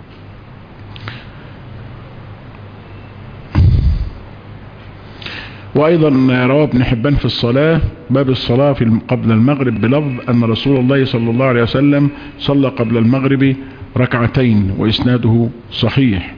وأيضا رواه ابن حبان في الصلاة باب الصلاة في قبل المغرب بلفظ أن رسول الله صلى الله عليه وسلم صلى قبل المغرب ركعتين، وإسناده صحيح.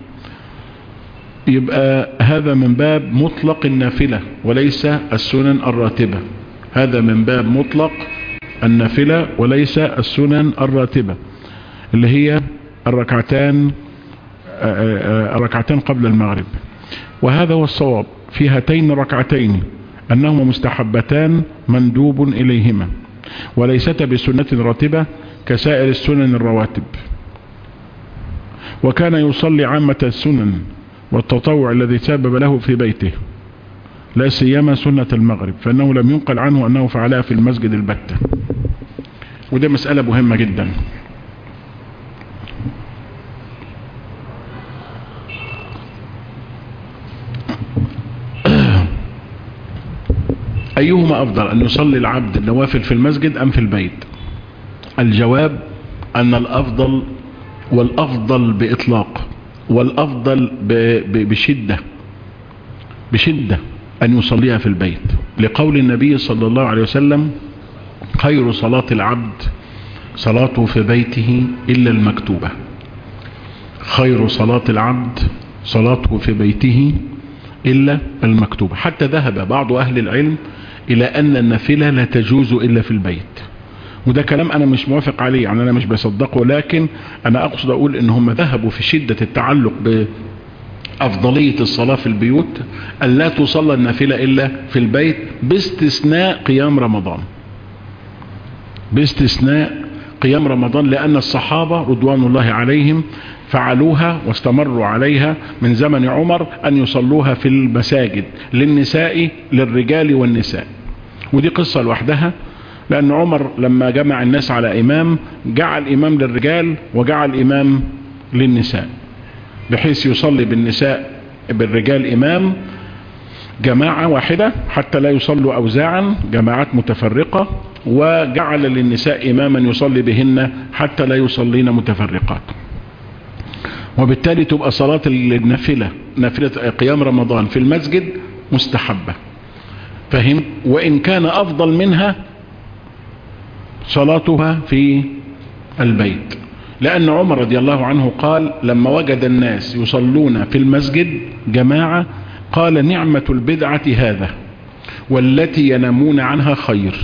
يبقى هذا من باب مطلق النافلة وليس السنن الراتبة هذا من باب مطلق النافلة وليس السنن الراتبة اللي هي الركعتان الركعتان قبل المغرب. وهذا هو الصواب في هاتين الركعتين أنهما مستحبتان مندوب إليهما وليستا بسنة راتبة كسائر السنن الرواتب. وكان يصلي عامة السنن والتطوع الذي سبب له في بيته لا سيما سنة المغرب، فإنه لم ينقل عنه أنه فعلها في المسجد البتة. وده مسألة مهمة جدا. أيهما أفضل أن يصلي العبد النوافل في المسجد أم في البيت؟ الجواب أن الأفضل والأفضل بإطلاق والأفضل بشدة بشدة أن يصليها في البيت، لقول النبي صلى الله عليه وسلم خير صلاة العبد صلاته في بيته إلا المكتوبة. خير صلاة العبد صلاته في بيته إلا المكتوبة. حتى ذهب بعض أهل العلم إلى أن النافلة لا تجوز إلا في البيت، وده كلام أنا مش موافق عليه، يعني أنا مش بصدقه، لكن أنا أقصد أقول إنهم ذهبوا في شدة التعلق بأفضلية الصلاة في البيوت أن لا تصلى النافلة إلا في البيت باستثناء قيام رمضان باستثناء قيام رمضان لأن الصحابة رضوان الله عليهم فعلوها واستمروا عليها من زمن عمر أن يصلوها في المساجد للنساء للرجال والنساء. ودي قصة لوحدها، لأن عمر لما جمع الناس على إمام جعل إمام للرجال وجعل إمام للنساء، بحيث يصلي بالنساء بالرجال إمام جماعة واحدة حتى لا يصلوا أوزاعا جماعات متفرقة، وجعل للنساء إماما يصلي بهن حتى لا يصلين متفرقات. وبالتالي تبقى صلاة النافلة نافلة قيام رمضان في المسجد مستحبة، فهم؟ وإن كان أفضل منها صلاتها في البيت، لأن عمر رضي الله عنه قال لما وجد الناس يصلون في المسجد جماعة قال نعمة البدعة هذا والتي ينامون عنها خير.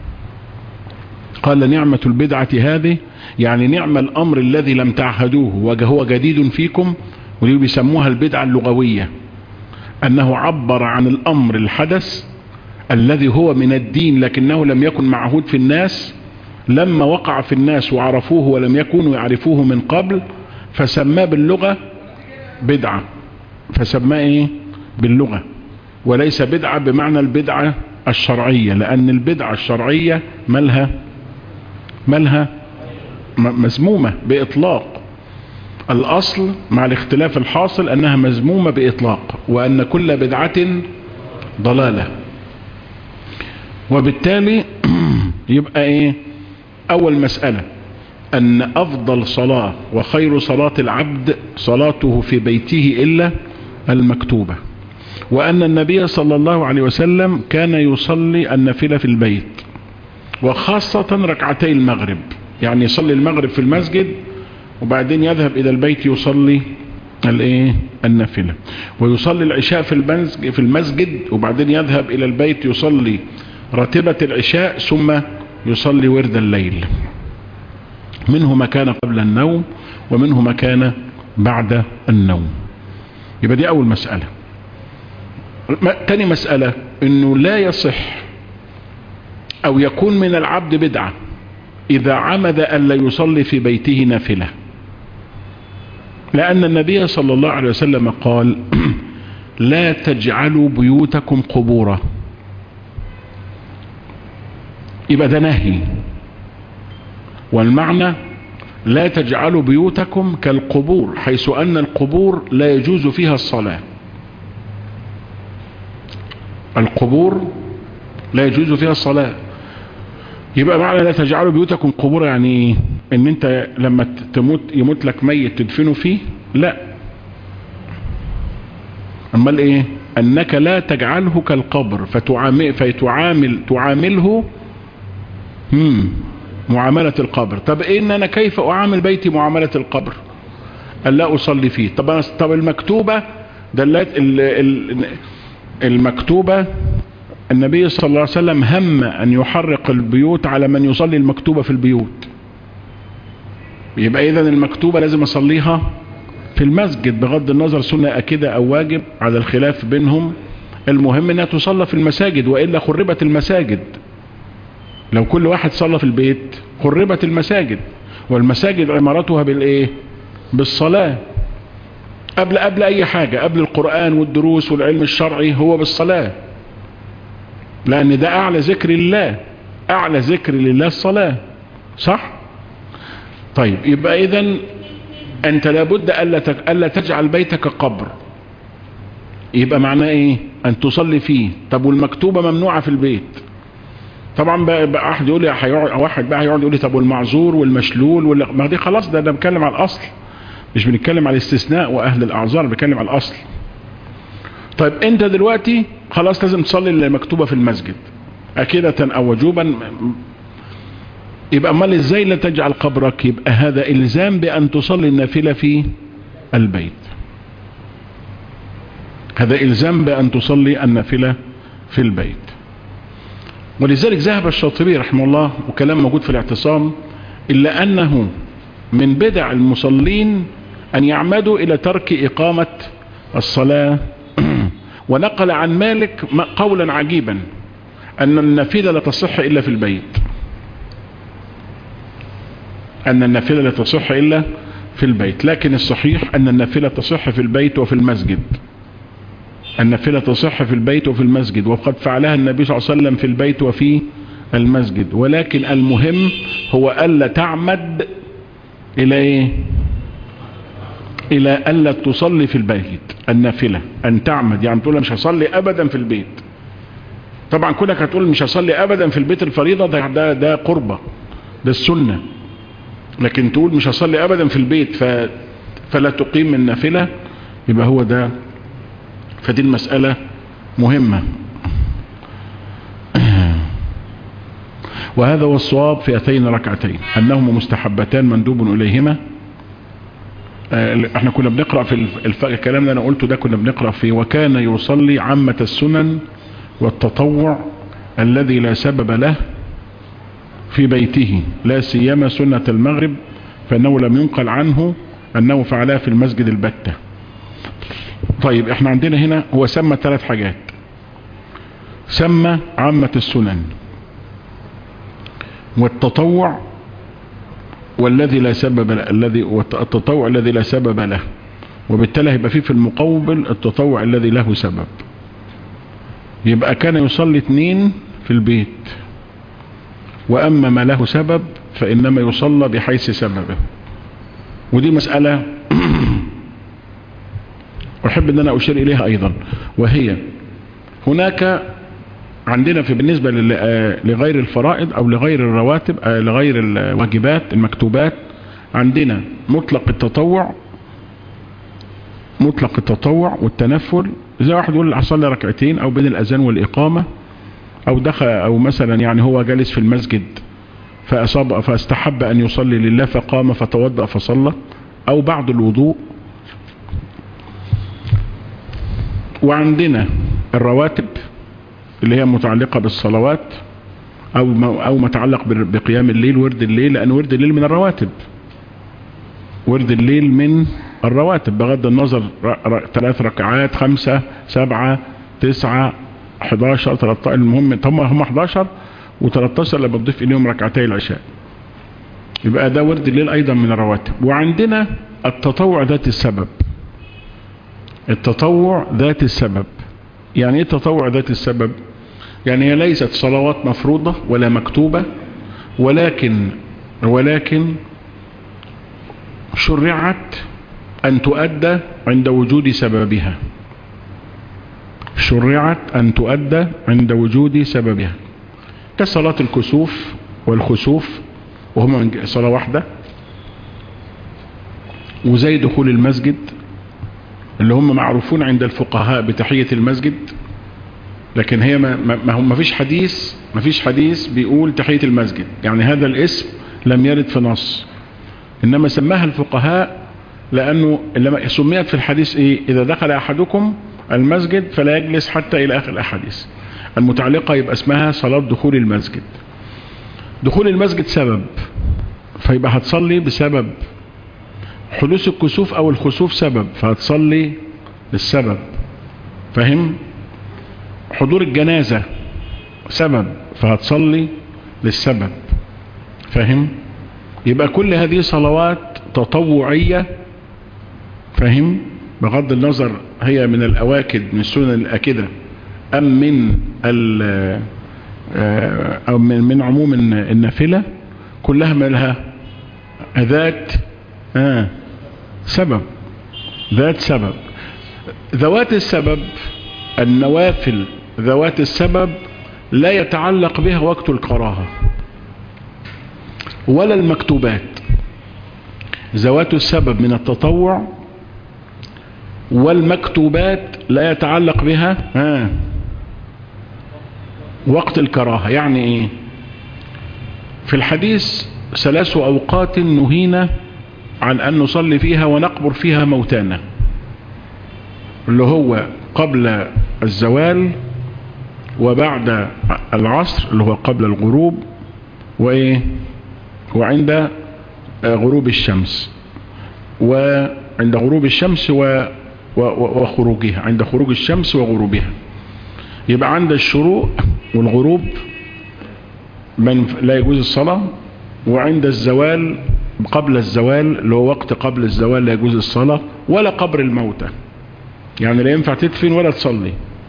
قال نعمة البدعة هذه يعني نعم الأمر الذي لم تعهدوه وهو جديد فيكم، ودي بيسموها البدعة اللغوية، أنه عبر عن الأمر الحدث الذي هو من الدين لكنه لم يكن معهود في الناس، لما وقع في الناس وعرفوه ولم يكونوا يعرفوه من قبل فسماه باللغة بدعة، فسماه إيه؟ باللغة، وليس بدعة بمعنى البدعة الشرعية، لأن البدعة الشرعية مالها مالها مذمومة بإطلاق. الأصل مع الاختلاف الحاصل أنها مذمومة بإطلاق، وأن كل بدعة ضلالة. وبالتالي يبقى إيه؟ أول مسألة أن أفضل صلاة وخير صلاة العبد صلاته في بيته إلا المكتوبة، وأن النبي صلى الله عليه وسلم كان يصلي النافلة في البيت، وخاصة ركعتي المغرب، يعني يصلي المغرب في المسجد وبعدين يذهب إلى البيت يصلي الايه النافلة، ويصلي العشاء في المسجد في المسجد وبعدين يذهب الى البيت يصلي راتبة العشاء ثم يصلي ورد الليل. منه ما كان قبل النوم ومنه ما كان بعد النوم. يبقى دي اول مسألة. تاني مسألة انه لا يصح او يكون من العبد بدعة اذا عمد ان لا يصلي في بيته نافلة، لان النبي صلى الله عليه وسلم قال لا تجعلوا بيوتكم قبورا. يبقى ده نهي، والمعنى لا تجعلوا بيوتكم كالقبور، حيث ان القبور لا يجوز فيها الصلاة. القبور لا يجوز فيها الصلاة. يبقى معنى لا تجعلوا بيوتكم قبورا يعني ان انت لما تموت يموت لك ميت تدفنه فيه؟ لا. امال ايه؟ انك لا تجعله كالقبر فتعامل فتعامل تعامله هم معاملة القبر. طب إيه ان انا كيف اعامل بيتي معاملة القبر؟ قال لا اصلي فيه. طب طب المكتوبة دلت المكتوبة النبي صلى الله عليه وسلم هم ان يحرق البيوت على من يصلي المكتوبة في البيوت. يبقى اذا المكتوبة لازم اصليها في المسجد بغض النظر سنة اكيدة او واجب على الخلاف بينهم. المهم انها تصلى في المساجد، وإلا خربت المساجد. لو كل واحد صلى في البيت خربت المساجد، والمساجد عمارتها بالايه؟ بالصلاة. قبل قبل اي حاجة، قبل القرآن والدروس والعلم الشرعي هو بالصلاة، لان ده اعلى ذكر لله، اعلى ذكر لله الصلاة، صح؟ طيب يبقى اذن انت لابد الا تجعل بيتك قبر. يبقى معناه ايه؟ ان تصلي فيه. طب والمكتوبة ممنوعة في البيت. طبعا بقى, بقى احد يقول لي واحد بقى يقعد يقول لي طب والمعذور والمشلول ولا ما دي خلاص، ده ده بنتكلم على الاصل، مش بنتكلم على الاستثناء واهل الاعذار، بنتكلم على الاصل. طيب انت دلوقتي خلاص لازم تصلي المكتوبة في المسجد اكيدة او وجوبا. يبقى امال ازاي لا تجعل قبرك؟ يبقى هذا الزام بان تصلي النافلة في البيت. هذا الزام بان تصلي النافلة في البيت. ولذلك ذهب الشاطبي رحمه الله، وكلام موجود في الاعتصام، إلا أنه من بدع المصلين أن يعمدوا إلى ترك إقامة الصلاة. ونقل عن مالك قولا عجيبا أن النافلة لا تصح إلا في البيت. أن النافلة لا تصح إلا في البيت، لكن الصحيح أن النافلة تصح في البيت وفي المسجد. النافلة تصح في البيت وفي المسجد، وقد فعلها النبي صلى الله عليه وسلم في البيت وفي المسجد. ولكن المهم هو ألا تعمد إلى إيه؟ إلى ألا تصلي في البيت النافلة. أن تعمد يعني تقول مش هصلي أبدا في البيت. طبعا كلك هتقول مش هصلي أبدا في البيت الفريضة، ده ده, ده قربة، ده السنة. لكن تقول مش هصلي أبدا في البيت ف فلا تقيم النافلة، يبقى هو ده. فدي المسألة مهمة. وهذا هو الصواب في أتين ركعتين أنهما مستحبتان مندوب إليهما. احنا كنا بنقرأ في الف... الكلام اللي أنا قلته ده كنا بنقرأ فيه وكان يصلي عامة السنن والتطوع الذي لا سبب له في بيته، لا سيما سنة المغرب، فإنه لم ينقل عنه أنه فعلها في المسجد البتة. طيب احنا عندنا هنا هو سمى ثلاث حاجات. سمى عامة السنن والتطوع والذي لا سبب له، الذي والتطوع الذي لا سبب له، وبالتالي هيبقى فيه في المقابل التطوع الذي له سبب. يبقى كان يصلي اثنين في البيت، واما ما له سبب فانما يصلى بحيث سببه. ودي مسألة أحب أن أنا أشير إليها أيضا، وهي هناك عندنا في بالنسبة لغير الفرائض أو لغير الرواتب لغير الواجبات المكتوبات، عندنا مطلق التطوع مطلق التطوع والتنفل. زي واحد يقول أصلي ركعتين أو بين الأذان والإقامة، أو دخل أو مثلا يعني هو جالس في المسجد فأصاب فاستحب أن يصلي لله فقام فتوضأ فصلى، أو بعد الوضوء وعندنا الرواتب اللي هي متعلقة بالصلوات او او متعلق بقيام الليل، ورد الليل، لان ورد الليل من الرواتب، ورد الليل من الرواتب بغض النظر ثلاث ركعات، خمسة، سبعة، تسعة، حداشر، تلتاشر، المهم هم هم حداشر وتلتاشر اللي بتضيف اليهم ركعتي العشاء، يبقى ده ورد الليل ايضا من الرواتب. وعندنا التطوع ذات السبب. التطوع ذات السبب يعني ايه التطوع ذات السبب؟ يعني هي ليست صلوات مفروضة ولا مكتوبة، ولكن ولكن شرعت أن تؤدى عند وجود سببها. شرعت أن تؤدى عند وجود سببها، كصلاة الكسوف والخسوف وهما صلاة واحدة، وزي دخول المسجد اللي هم معروفون عند الفقهاء بتحية المسجد، لكن هي ما, ما هم ما فيش حديث ما فيش حديث بيقول تحية المسجد، يعني هذا الاسم لم يرد في نص، إنما سماها الفقهاء لأنه لما سميت في الحديث إيه؟ إذا دخل أحدكم المسجد فلا يجلس حتى إلى آخر الأحاديث المتعلقة، يبقى اسمها صلاة دخول المسجد. دخول المسجد سبب، فيبقى هتصلي بسبب. حدوث الكسوف أو الخسوف سبب، فهتصلي للسبب، فهم؟ حضور الجنازة سبب، فهتصلي للسبب، فهم؟ يبقى كل هذه صلوات تطوعية، فهم؟ بغض النظر هي من الأواكد من السنن الأكدة أم من أو من, من عموم النافلة، كلها مالها ذات آه سبب، ذات سبب. ذوات السبب النوافل ذوات السبب لا يتعلق بها وقت الكراهة ولا المكتوبات. ذوات السبب من التطوع والمكتوبات لا يتعلق بها آه وقت الكراهة. يعني ايه؟ في الحديث ثلاث اوقات نهينا عن ان نصلي فيها ونقبر فيها موتانا، اللي هو قبل الزوال وبعد العصر اللي هو قبل الغروب، وايه وعند غروب الشمس، وعند غروب الشمس و وخروجها، عند خروج الشمس وغروبها. يبقى عند الشروق والغروب من لا يجوز الصلاة، وعند الزوال قبل الزوال اللي هو وقت قبل الزوال لا يجوز الصلاة، ولا قبر الموتى، يعني لا ينفع تدفن ولا تصلي.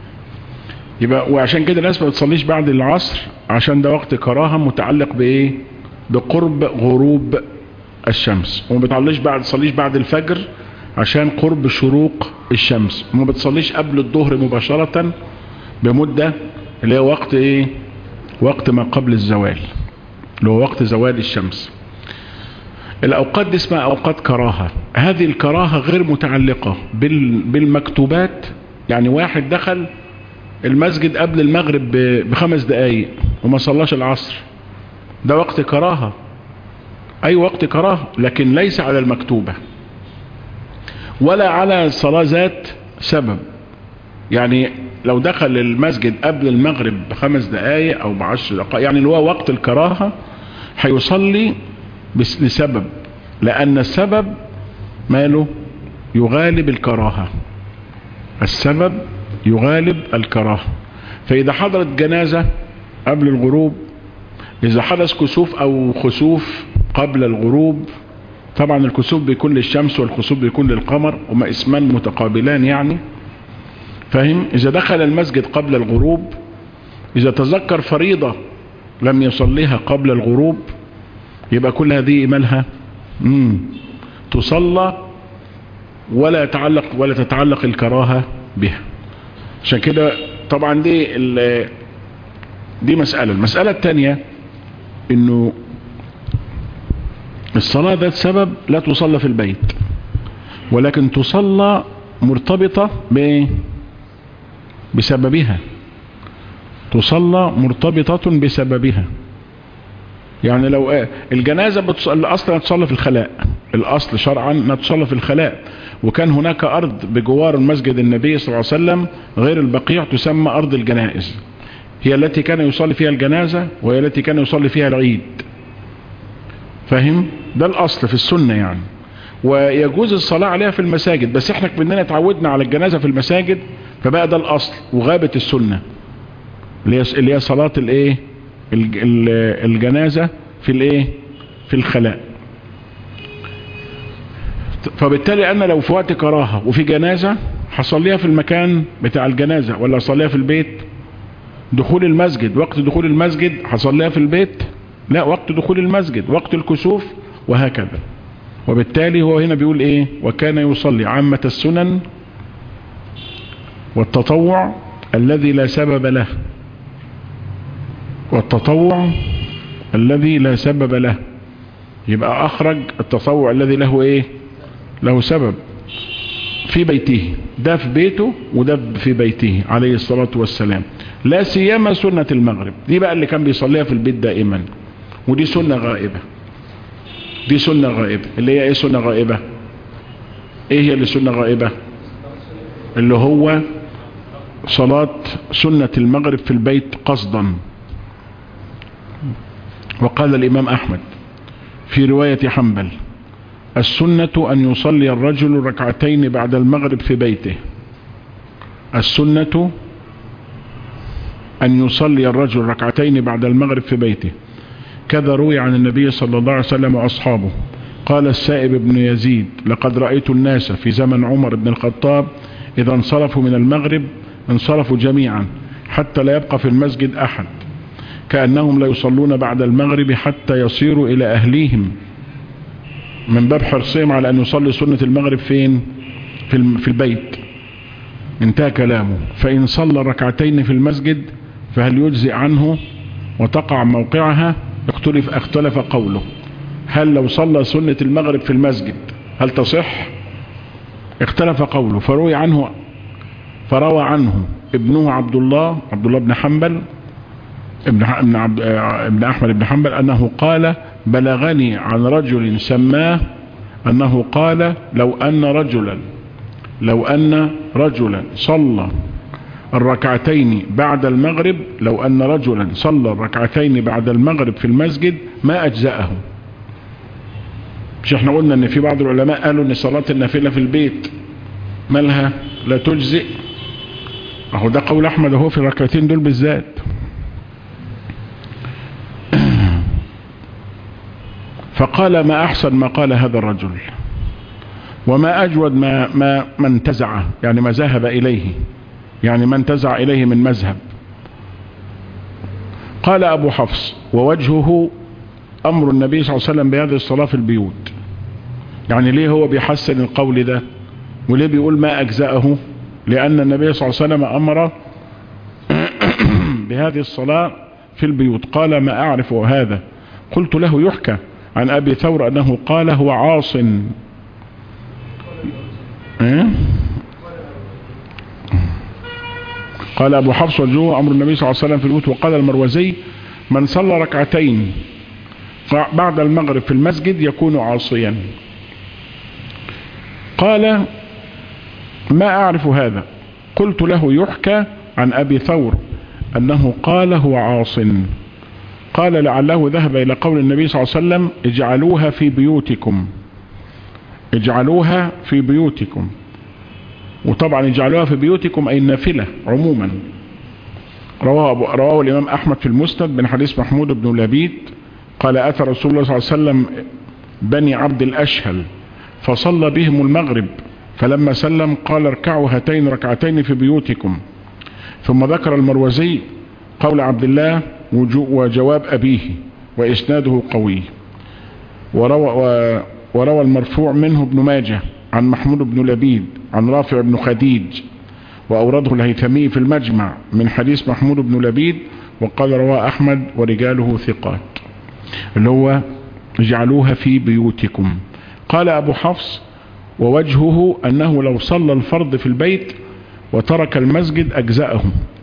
يبقى وعشان كده الناس ما بتصليش بعد العصر، عشان ده وقت كراهة متعلق بايه؟ بقرب غروب الشمس. وما بتصليش بعد تصليش بعد الفجر عشان قرب شروق الشمس. وما بتصليش قبل الظهر مباشرة بمدة اللي هي وقت ايه؟ وقت ما قبل الزوال اللي هو وقت زوال الشمس. الاوقات دي اسمها اوقات كراهة. هذه الكراهة غير متعلقة بالمكتوبات. يعني واحد دخل المسجد قبل المغرب بخمس دقايق وما صلاش العصر، ده وقت كراهة، اي وقت كراهة، لكن ليس على المكتوبة ولا على الصلاة ذات سبب. يعني لو دخل المسجد قبل المغرب بخمس دقايق او بعشر دقائق، يعني اللي هو وقت الكراهة، هيصلي بس لسبب، لان السبب ماله يغالب الكراهة. السبب يغالب الكراهة. فاذا حضرت جنازة قبل الغروب، اذا حدث كسوف او خسوف قبل الغروب، طبعا الكسوف بيكون للشمس والخسوف بيكون للقمر، وما اسمان متقابلان يعني، فاهم؟ اذا دخل المسجد قبل الغروب، اذا تذكر فريضة لم يصليها قبل الغروب، يبقى كل هذه مالها مم. تصلى ولا يتعلق ولا تتعلق الكراهة بها. عشان كده طبعا دي دي مسألة. المسألة الثانية انه الصلاة ذات سبب لا تصلى في البيت، ولكن تصلى مرتبطة بسببها، تصلى مرتبطة بسببها. يعني لو الجنازة بتصلى اصلا تصلى في الخلاء، الأصل شرعا أنها تصلى في الخلاء. وكان هناك أرض بجوار المسجد النبي صلى الله عليه وسلم غير البقيع تسمى أرض الجنائز، هي التي كان يصلي فيها الجنازة وهي التي كان يصلي فيها العيد. فاهم؟ ده الأصل في السنة يعني. ويجوز الصلاة عليها في المساجد، بس احنا كمننا اتعودنا على الجنازة في المساجد فبقى ده الأصل، وغابت السنة اللي هي صلاة الايه الجنازة في الايه في الخلاء. فبالتالي انا لو في وقت كراهة وفي جنازة هصليها في المكان بتاع الجنازة ولا اصليها في البيت؟ دخول المسجد، وقت دخول المسجد هصليها في البيت؟ لا، وقت دخول المسجد، وقت الكسوف، وهكذا. وبالتالي هو هنا بيقول ايه؟ وكان يصلي عامة السنن والتطوع الذي لا سبب له، والتطوع الذي لا سبب له، يبقى اخرج التطوع الذي له ايه؟ له سبب في بيته، ده في بيته وده في بيته عليه الصلاة والسلام. لا سيما سنة المغرب دي بقى اللي كان بيصليها في البيت دائما، ودي سنة غائبة. دي سنة غائبة اللي هي ايه؟ سنة غائبة ايه هي اللي سنة غائبة؟ اللي هو صلاة سنة المغرب في البيت قصدا. وقال الإمام أحمد في رواية حنبل: السنة أن يصلي الرجل ركعتين بعد المغرب في بيته. السنة أن يصلي الرجل ركعتين بعد المغرب في بيته، كذا روي عن النبي صلى الله عليه وسلم وأصحابه. قال السائب بن يزيد: لقد رأيت الناس في زمن عمر بن الخطاب إذا انصرفوا من المغرب انصرفوا جميعا حتى لا يبقى في المسجد أحد، كأنهم لا يصلون بعد المغرب حتى يصيروا إلى أهليهم، من باب حرصهم على أن يصلي سنة المغرب فين؟ في البيت. انتهى كلامه. فإن صلى ركعتين في المسجد فهل يجزئ عنه وتقع موقعها؟ اختلف, اختلف قوله. هل لو صلى سنة المغرب في المسجد هل تصح؟ اختلف قوله. فروي عنه فروى عنه ابنه عبد الله عبد الله بن حنبل ابن ابن, عبد ابن أحمد بن حنبل أنه قال: بلغني عن رجل سماه أنه قال: لو أن رجلا لو أن رجلا صلى الركعتين بعد المغرب لو أن رجلا صلى الركعتين بعد المغرب في المسجد ما أجزأه. مش احنا قلنا ان في بعض العلماء قالوا ان صلاة النافلة في البيت مالها؟ لا تجزئ. اهو ده قول احمد اهو في الركعتين دول بالذات. فقال: ما احسن ما قال هذا الرجل، وما اجود ما ما ما انتزع، يعني ما ذهب اليه، يعني ما انتزع اليه من مذهب. قال ابو حفص: ووجهه امر النبي صلى الله عليه وسلم بهذه الصلاة في البيوت. يعني ليه هو بيحسن القول ده وليه بيقول ما اجزأه؟ لان النبي صلى الله عليه وسلم امر بهذه الصلاة في البيوت. قال: ما اعرف هذا. قلت له: يحكى عن ابي ثور انه قال: هو عاص. إيه؟ قال ابو حفص: وجوه امر النبي صلى الله عليه وسلم في البيوت. وقال المروزي: من صلى ركعتين بعد المغرب في المسجد يكون عاصيا. قال: ما اعرف هذا. قلت له: يحكى عن ابي ثور انه قال: هو عاص. قال: لعله ذهب الى قول النبي صلى الله عليه وسلم: اجعلوها في بيوتكم. اجعلوها في بيوتكم. وطبعا اجعلوها في بيوتكم اي النافلة عموما. رواه, رواه الامام احمد في المسند من حديث محمود بن لبيد قال: اتى رسول الله صلى الله عليه وسلم بني عبد الاشهل فصلى بهم المغرب، فلما سلم قال: اركعوا هاتين ركعتين في بيوتكم. ثم ذكر المروزي قول عبد الله وجواب أبيه وإسناده قوي. وروى, وروى المرفوع منه ابن ماجه عن محمود بن لبيد عن رافع بن خديج، وأورده الهيثمي في المجمع من حديث محمود بن لبيد. وقال: رواه أحمد ورجاله ثقات، اللي هو اجعلوها في بيوتكم. قال أبو حفص: ووجهه أنه لو صلى الفرض في البيت وترك المسجد أجزأه،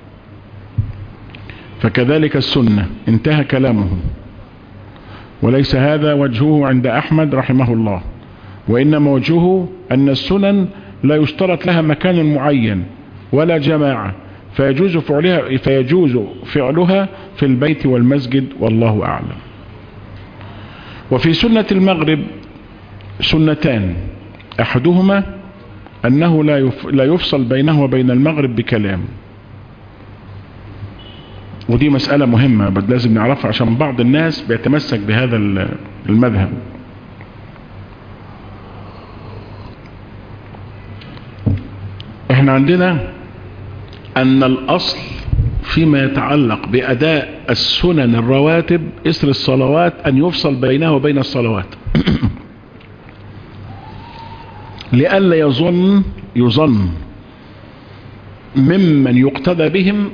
فكذلك السنة. انتهى كلامه. وليس هذا وجهه عند أحمد رحمه الله. وإنما وجهه أن السنن لا يشترط لها مكان معين ولا جماعة، فيجوز فعلها, فيجوز فعلها في البيت والمسجد، والله أعلم. وفي سنة المغرب سنتان، أحدهما أنه لا يفصل بينه وبين المغرب بكلام، ودي مسألة مهمة بس لازم نعرفها عشان بعض الناس بيتمسك بهذا المذهب. احنا عندنا أن الأصل فيما يتعلق بأداء السنن الرواتب إثر الصلوات أن يفصل بينه وبين الصلوات لئلا يظن يظن ممن يقتدى بهم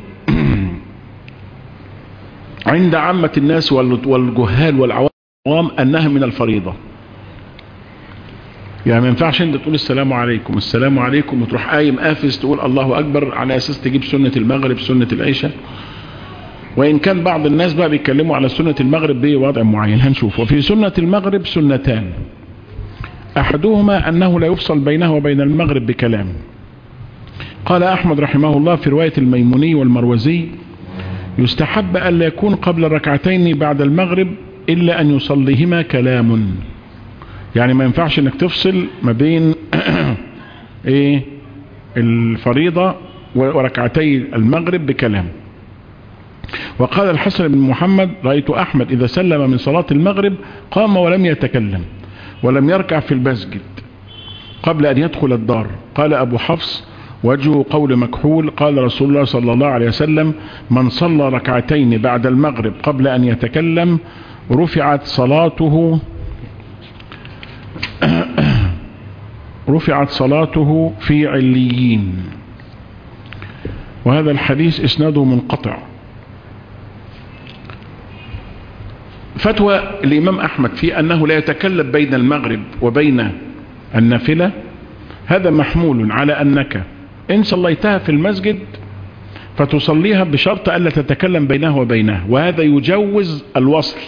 عند عامة الناس والجهال والعوام أنها من الفريضة. يعني ما ينفعش انت تقول السلام عليكم السلام عليكم وتروح قايم قافز تقول الله أكبر على أساس تجيب سنة المغرب سنة العشاء، وإن كان بعض الناس بقى بيتكلموا على سنة المغرب بوضع معين هنشوف. وفي سنة المغرب سنتان، أحدهما أنه لا يفصل بينه وبين المغرب بكلام. قال أحمد رحمه الله في رواية الميموني والمروزي: يستحب ألا يكون قبل ركعتين بعد المغرب إلا أن يصليهما كلام. يعني ما ينفعش انك تفصل ما بين ايه الفريضة وركعتي المغرب بكلام. وقال الحسن بن محمد: رأيت أحمد إذا سلم من صلاة المغرب قام ولم يتكلم ولم يركع في المسجد قبل أن يدخل الدار. قال أبو حفص: وجه قول مكحول. قال رسول الله صلى الله عليه وسلم: من صلى ركعتين بعد المغرب قبل أن يتكلم رفعت صلاته رفعت صلاته في عليين. وهذا الحديث إسناده منقطع. فتوى الإمام أحمد في أنه لا يتكلم بين المغرب وبين النافلة هذا محمول على أنك إن صليتها في المسجد فتصليها بشرط ألا تتكلم بينه وبينه، وهذا يجوز الوصل.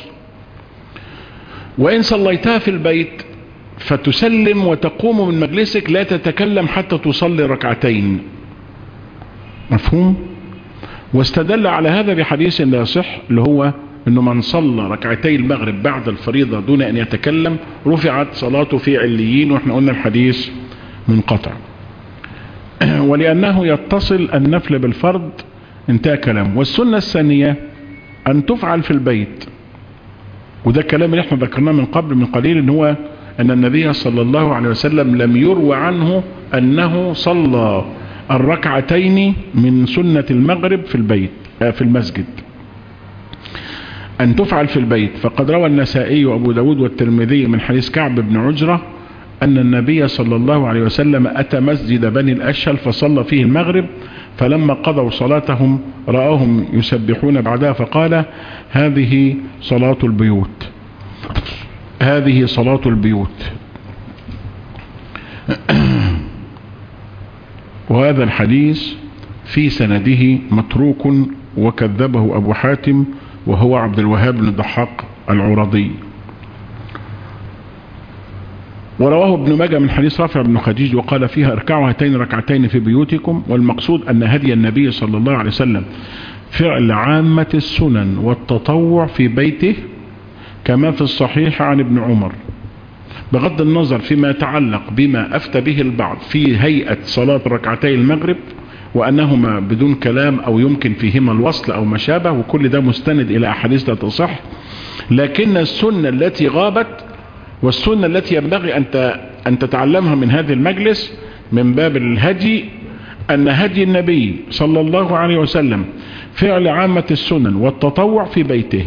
وإن صليتها في البيت فتسلم وتقوم من مجلسك لا تتكلم حتى تصلي ركعتين. مفهوم؟ واستدل على هذا بحديث لا يصح اللي هو انه من صلى ركعتي المغرب بعد الفريضة دون ان يتكلم رفعت صلاته في عليين، واحنا قلنا الحديث منقطع. ولأنه يتصل النفل بالفرض انتهى كلام. والسنة الثانية أن تفعل في البيت، وده الكلام اللي احنا ذكرناه من قبل من قليل، ان هو أن النبي صلى الله عليه وسلم لم يروى عنه أنه صلى الركعتين من سنة المغرب في البيت في المسجد، أن تفعل في البيت. فقد روى النسائي وأبو داود والترمذي من حديث كعب بن عجرة أن النبي صلى الله عليه وسلم أتى مسجد بني الأشهل فصلى فيه المغرب، فلما قضوا صلاتهم رآهم يسبحون بعدها فقال: هذه صلاة البيوت هذه صلاة البيوت. وهذا الحديث في سنده متروك وكذبه أبو حاتم وهو عبد الوهاب بن الضحاك العرضي. ورواه ابن ماجه من حديث رافع بن خديج وقال فيها: اركعوا هاتين ركعتين في بيوتكم. والمقصود أن هدي النبي صلى الله عليه وسلم فعل عامة السنن والتطوع في بيته كما في الصحيح عن ابن عمر، بغض النظر فيما يتعلق بما أفتى به البعض في هيئة صلاة ركعتي المغرب وأنهما بدون كلام أو يمكن فيهما الوصل أو ما شابه، وكل ده مستند إلى أحاديث لا تصح. لكن السنة التي غابت والسنة التي ينبغي أن تتعلمها من هذا المجلس من باب الهدي أن هدي النبي صلى الله عليه وسلم فعل عامة السنن والتطوع في بيته،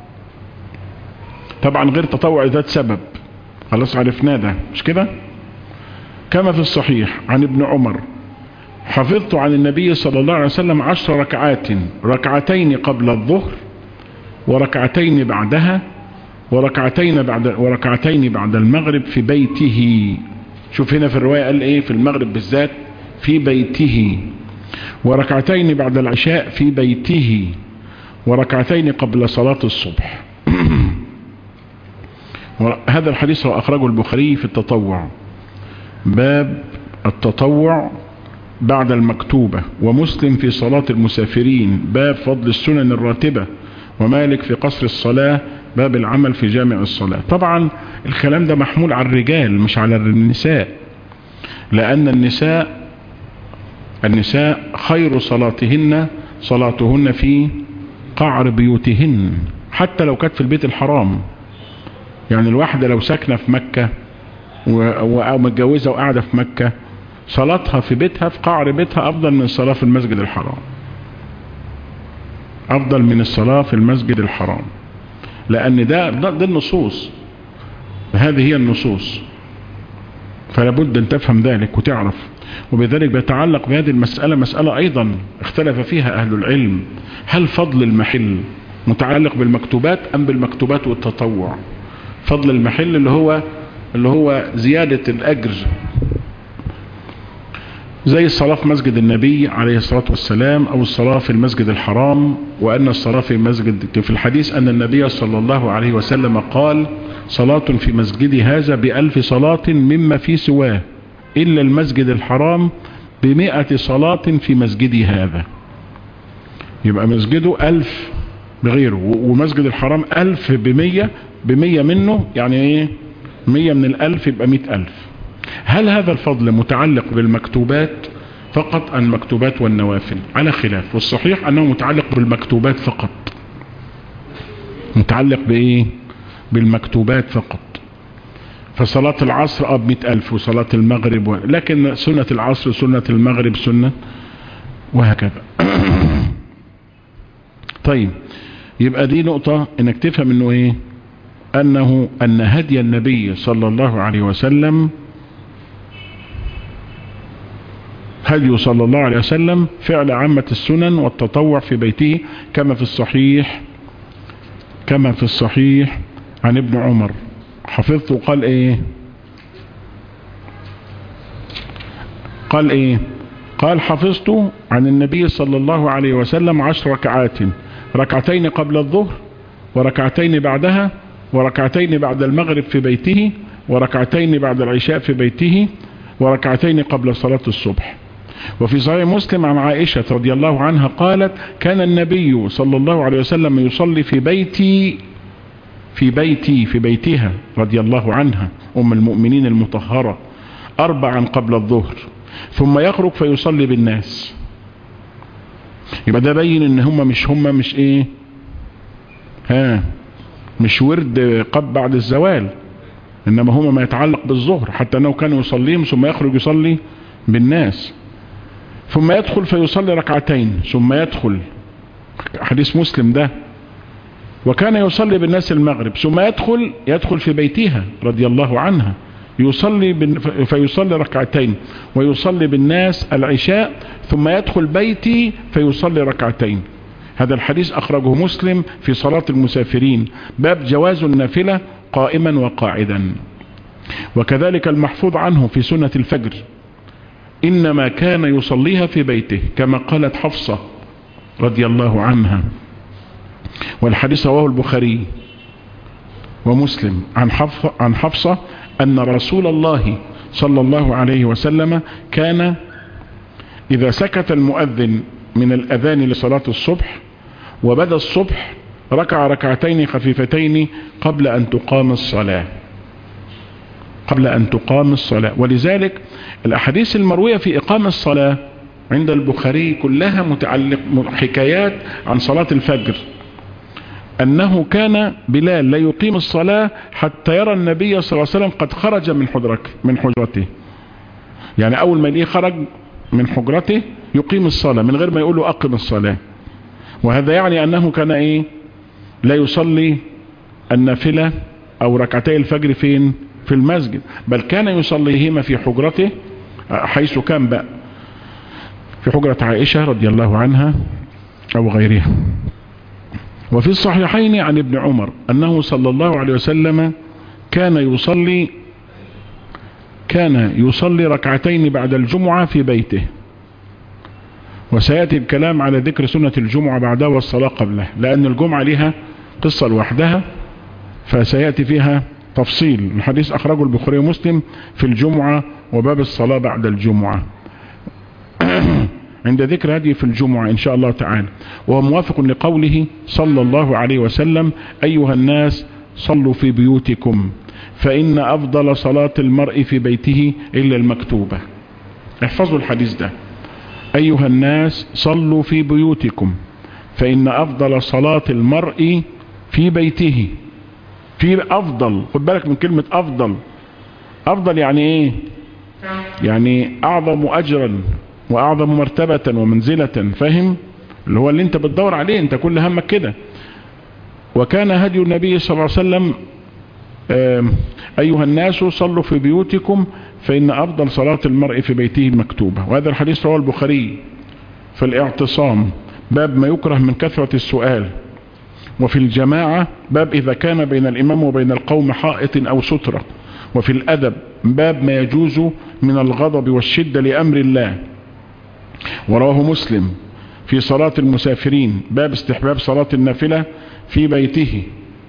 طبعا غير تطوع ذات سبب، خلاص عرفنا ده مش كده. كما في الصحيح عن ابن عمر: حفظت عن النبي صلى الله عليه وسلم عشر ركعات، ركعتين قبل الظهر وركعتين بعدها وركعتين بعد وركعتين بعد المغرب في بيته. شوف هنا في الرواية قال ايه في المغرب بالذات في بيته، وركعتين بعد العشاء في بيته، وركعتين قبل صلاة الصبح. هذا هذا الحديث أخرجه البخاري في التطوع، باب التطوع بعد المكتوبة، ومسلم في صلاة المسافرين باب فضل السنن الراتبة، ومالك في قصر الصلاة باب العمل في جامع الصلاة. طبعا الكلام ده محمول على الرجال مش على النساء، لأن النساء النساء خير صلاتهن صلاتهن في قعر بيوتهن، حتى لو كانت في البيت الحرام. يعني الواحدة لو ساكنة في مكة أو متجوزة وقاعدة في مكة، صلاتها في بيتها في قعر بيتها أفضل من الصلاة في المسجد الحرام، أفضل من الصلاة في المسجد الحرام، لأن ده ده, ده النصوص، هذه هي النصوص، فلا بد أن تفهم ذلك وتعرف. وبذلك بيتعلق بهذه المسألة مسألة أيضا اختلف فيها أهل العلم، هل فضل المحل متعلق بالمكتوبات أم بالمكتوبات والتطوع؟ فضل المحل اللي هو اللي هو زيادة الأجر، زي الصلاة في مسجد النبي عليه الصلاة والسلام أو الصلاة في المسجد الحرام. وأن الصلاة في مسجد، في الحديث أن النبي صلى الله عليه وسلم قال: صلاة في مسجدي هذا بألف صلاة مما في سواه إلا المسجد الحرام بمئة صلاة في مسجدي هذا. يبقى مسجده ألف بغيره، ومسجد الحرام ألف بمية، بمية منه يعني ايه؟ مية من الألف يبقى مئة ألف. هل هذا الفضل متعلق بالمكتوبات فقط أم المكتوبات والنوافل؟ على خلاف، والصحيح أنه متعلق بالمكتوبات فقط. متعلق بإيه؟ بالمكتوبات فقط. فصلاة العصر أب مئة ألف، وصلاة المغرب و... لكن سنة العصر سنة المغرب سنة، وهكذا. طيب، يبقى دي نقطة انك تفهم انه ايه؟ انه ان هدي النبي صلى الله عليه وسلم، هدي صلى الله عليه وسلم فعل عامة السنن والتطوع في بيته، كما في الصحيح كما في الصحيح عن ابن عمر. حفظته قال ايه؟ قال ايه؟ قال: حفظت عن النبي صلى الله عليه وسلم عشر ركعات، ركعتين قبل الظهر، وركعتين بعدها، وركعتين بعد المغرب في بيته، وركعتين بعد العشاء في بيته، وركعتين قبل صلاة الصبح. وفي صحيح مسلم عن عائشة رضي الله عنها قالت: كان النبي صلى الله عليه وسلم يصلي في بيتي في بيتي في بيتها رضي الله عنها أم المؤمنين المطهرة أربعا قبل الظهر، ثم يخرج فيصلي بالناس. يبقى ده بين ان هم مش هم مش ايه ها مش ورد قبل بعد الزوال، انما هم ما يتعلق بالظهر، حتى انه كان يصليهم ثم يخرج يصلي بالناس، ثم يدخل فيصلي ركعتين ثم يدخل، حديث مسلم ده. وكان يصلي بالناس المغرب ثم يدخل يدخل في بيتها رضي الله عنها يصلي فيصلي ركعتين، ويصلي بالناس العشاء، ثم يدخل بيتي فيصلي ركعتين. هذا الحديث أخرجه مسلم في صلاة المسافرين باب جواز النافلة قائما وقاعدا. وكذلك المحفوظ عنه في سنة الفجر إنما كان يصليها في بيته، كما قالت حفصة رضي الله عنها. والحديث رواه البخاري ومسلم عن حفصة أن رسول الله صلى الله عليه وسلم كان إذا سكت المؤذن من الأذان لصلاة الصبح وبدأ الصبح ركع ركعتين خفيفتين قبل أن تقام الصلاة قبل أن تقام الصلاة. ولذلك الأحاديث المروية في إقام الصلاة عند البخاري كلها متعلق حكايات عن صلاة الفجر، أنه كان بلال لا يقيم الصلاة حتى يرى النبي صلى الله عليه وسلم قد خرج من حجرك من حجرته. يعني أول ما يليه خرج من حجرته يقيم الصلاة من غير ما يقول له أقم الصلاة. وهذا يعني أنه كان إيه لا يصلي النافلة أو ركعتي الفجر فين؟ في المسجد، بل كان يصليهما في حجرته، حيث كان بقى في حجرة عائشة رضي الله عنها أو غيرها. وفي الصحيحين عن ابن عمر أنه صلى الله عليه وسلم كان يصلي كان يصلي ركعتين بعد الجمعة في بيته. وسيأتي الكلام على ذكر سنة الجمعة بعدها والصلاة قبلها، لأن الجمعة لها قصة لوحدها، فسيأتي فيها تفصيل الحديث أخرجه البخاري ومسلم في الجمعة وباب الصلاة بعد الجمعة عند ذكر هذه في الجمعة إن شاء الله تعالى. وهو موافق لقوله صلى الله عليه وسلم: أيها الناس صلوا في بيوتكم فإن أفضل صلاة المرء في بيته إلا المكتوبة. احفظوا الحديث ده: أيها الناس صلوا في بيوتكم فإن أفضل صلاة المرء في بيته. في أفضل، خد بالك من كلمة أفضل. أفضل يعني إيه؟ يعني أعظم أجرا وأعظم مرتبة ومنزلة، فاهم؟ اللي هو اللي انت بتدور عليه، انت كل همك كده. وكان هدي النبي صلى الله عليه وسلم: أيها الناس صلوا في بيوتكم فإن أفضل صلاة المرء في بيته مكتوبة. وهذا الحديث رواه البخاري في الاعتصام باب ما يكره من كثرة السؤال، وفي الجماعة باب إذا كان بين الإمام وبين القوم حائط أو سترة، وفي الأدب باب ما يجوز من الغضب والشدة لأمر الله. ورواه مسلم في صلاة المسافرين باب استحباب صلاة النافلة في بيته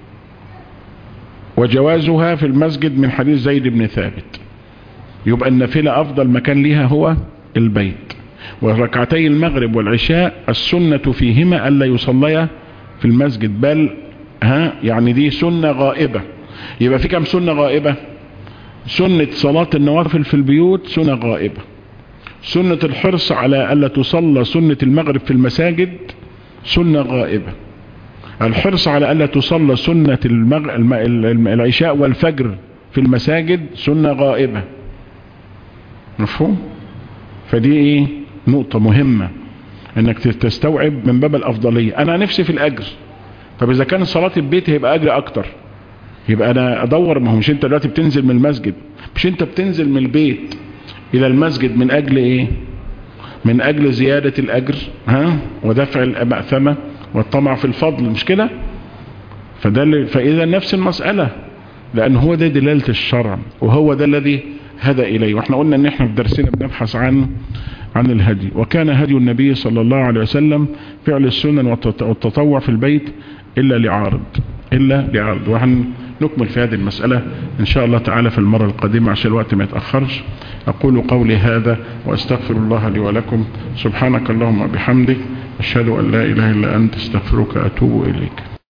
وجوازها في المسجد من حديث زيد بن ثابت. يبقى النافلة أفضل مكان لها هو البيت. وركعتي المغرب والعشاء السنة فيهما ألا يصليا في المسجد، بل ها يعني دي سنة غائبة. يبقى في كم سنة غائبة؟ سنة صلاة النوافل في البيوت سنة غائبة. سنة الحرص على ألا تصلى سنة المغرب في المساجد سنة غائبة. الحرص على ألا تصلى سنة المغ... العشاء والفجر في المساجد سنة غائبة. مفهوم؟ فدي ايه نقطة مهمة انك تستوعب من باب الافضلية. انا نفسي في الاجر، طب اذا كان صلاة البيت هيبقى اجر اكتر، يبقى انا ادور. ما هو مش انت دلوقتي بتنزل من المسجد، مش انت بتنزل من البيت الى المسجد من اجل ايه؟ من اجل زيادة الاجر ها ودفع المأثمة والطمع في الفضل، مش كده؟ فده فاذا نفس المسألة، لان هو ده دلالة الشرع وهو ده الذي هدى إليه. واحنا قلنا ان احنا في درسنا بنبحث عن عن الهدي. وكان هدي النبي صلى الله عليه وسلم فعل السنن والتطوع في البيت إلا لعارض إلا لعارض. وهنكمل في هذه المسألة إن شاء الله تعالى في المرة القادمة عشان الوقت ما يتأخرش. أقول قولي هذا وأستغفر الله لي ولكم. سبحانك اللهم وبحمدك أشهد أن لا إله إلا أنت استغفرك أتوب إليك.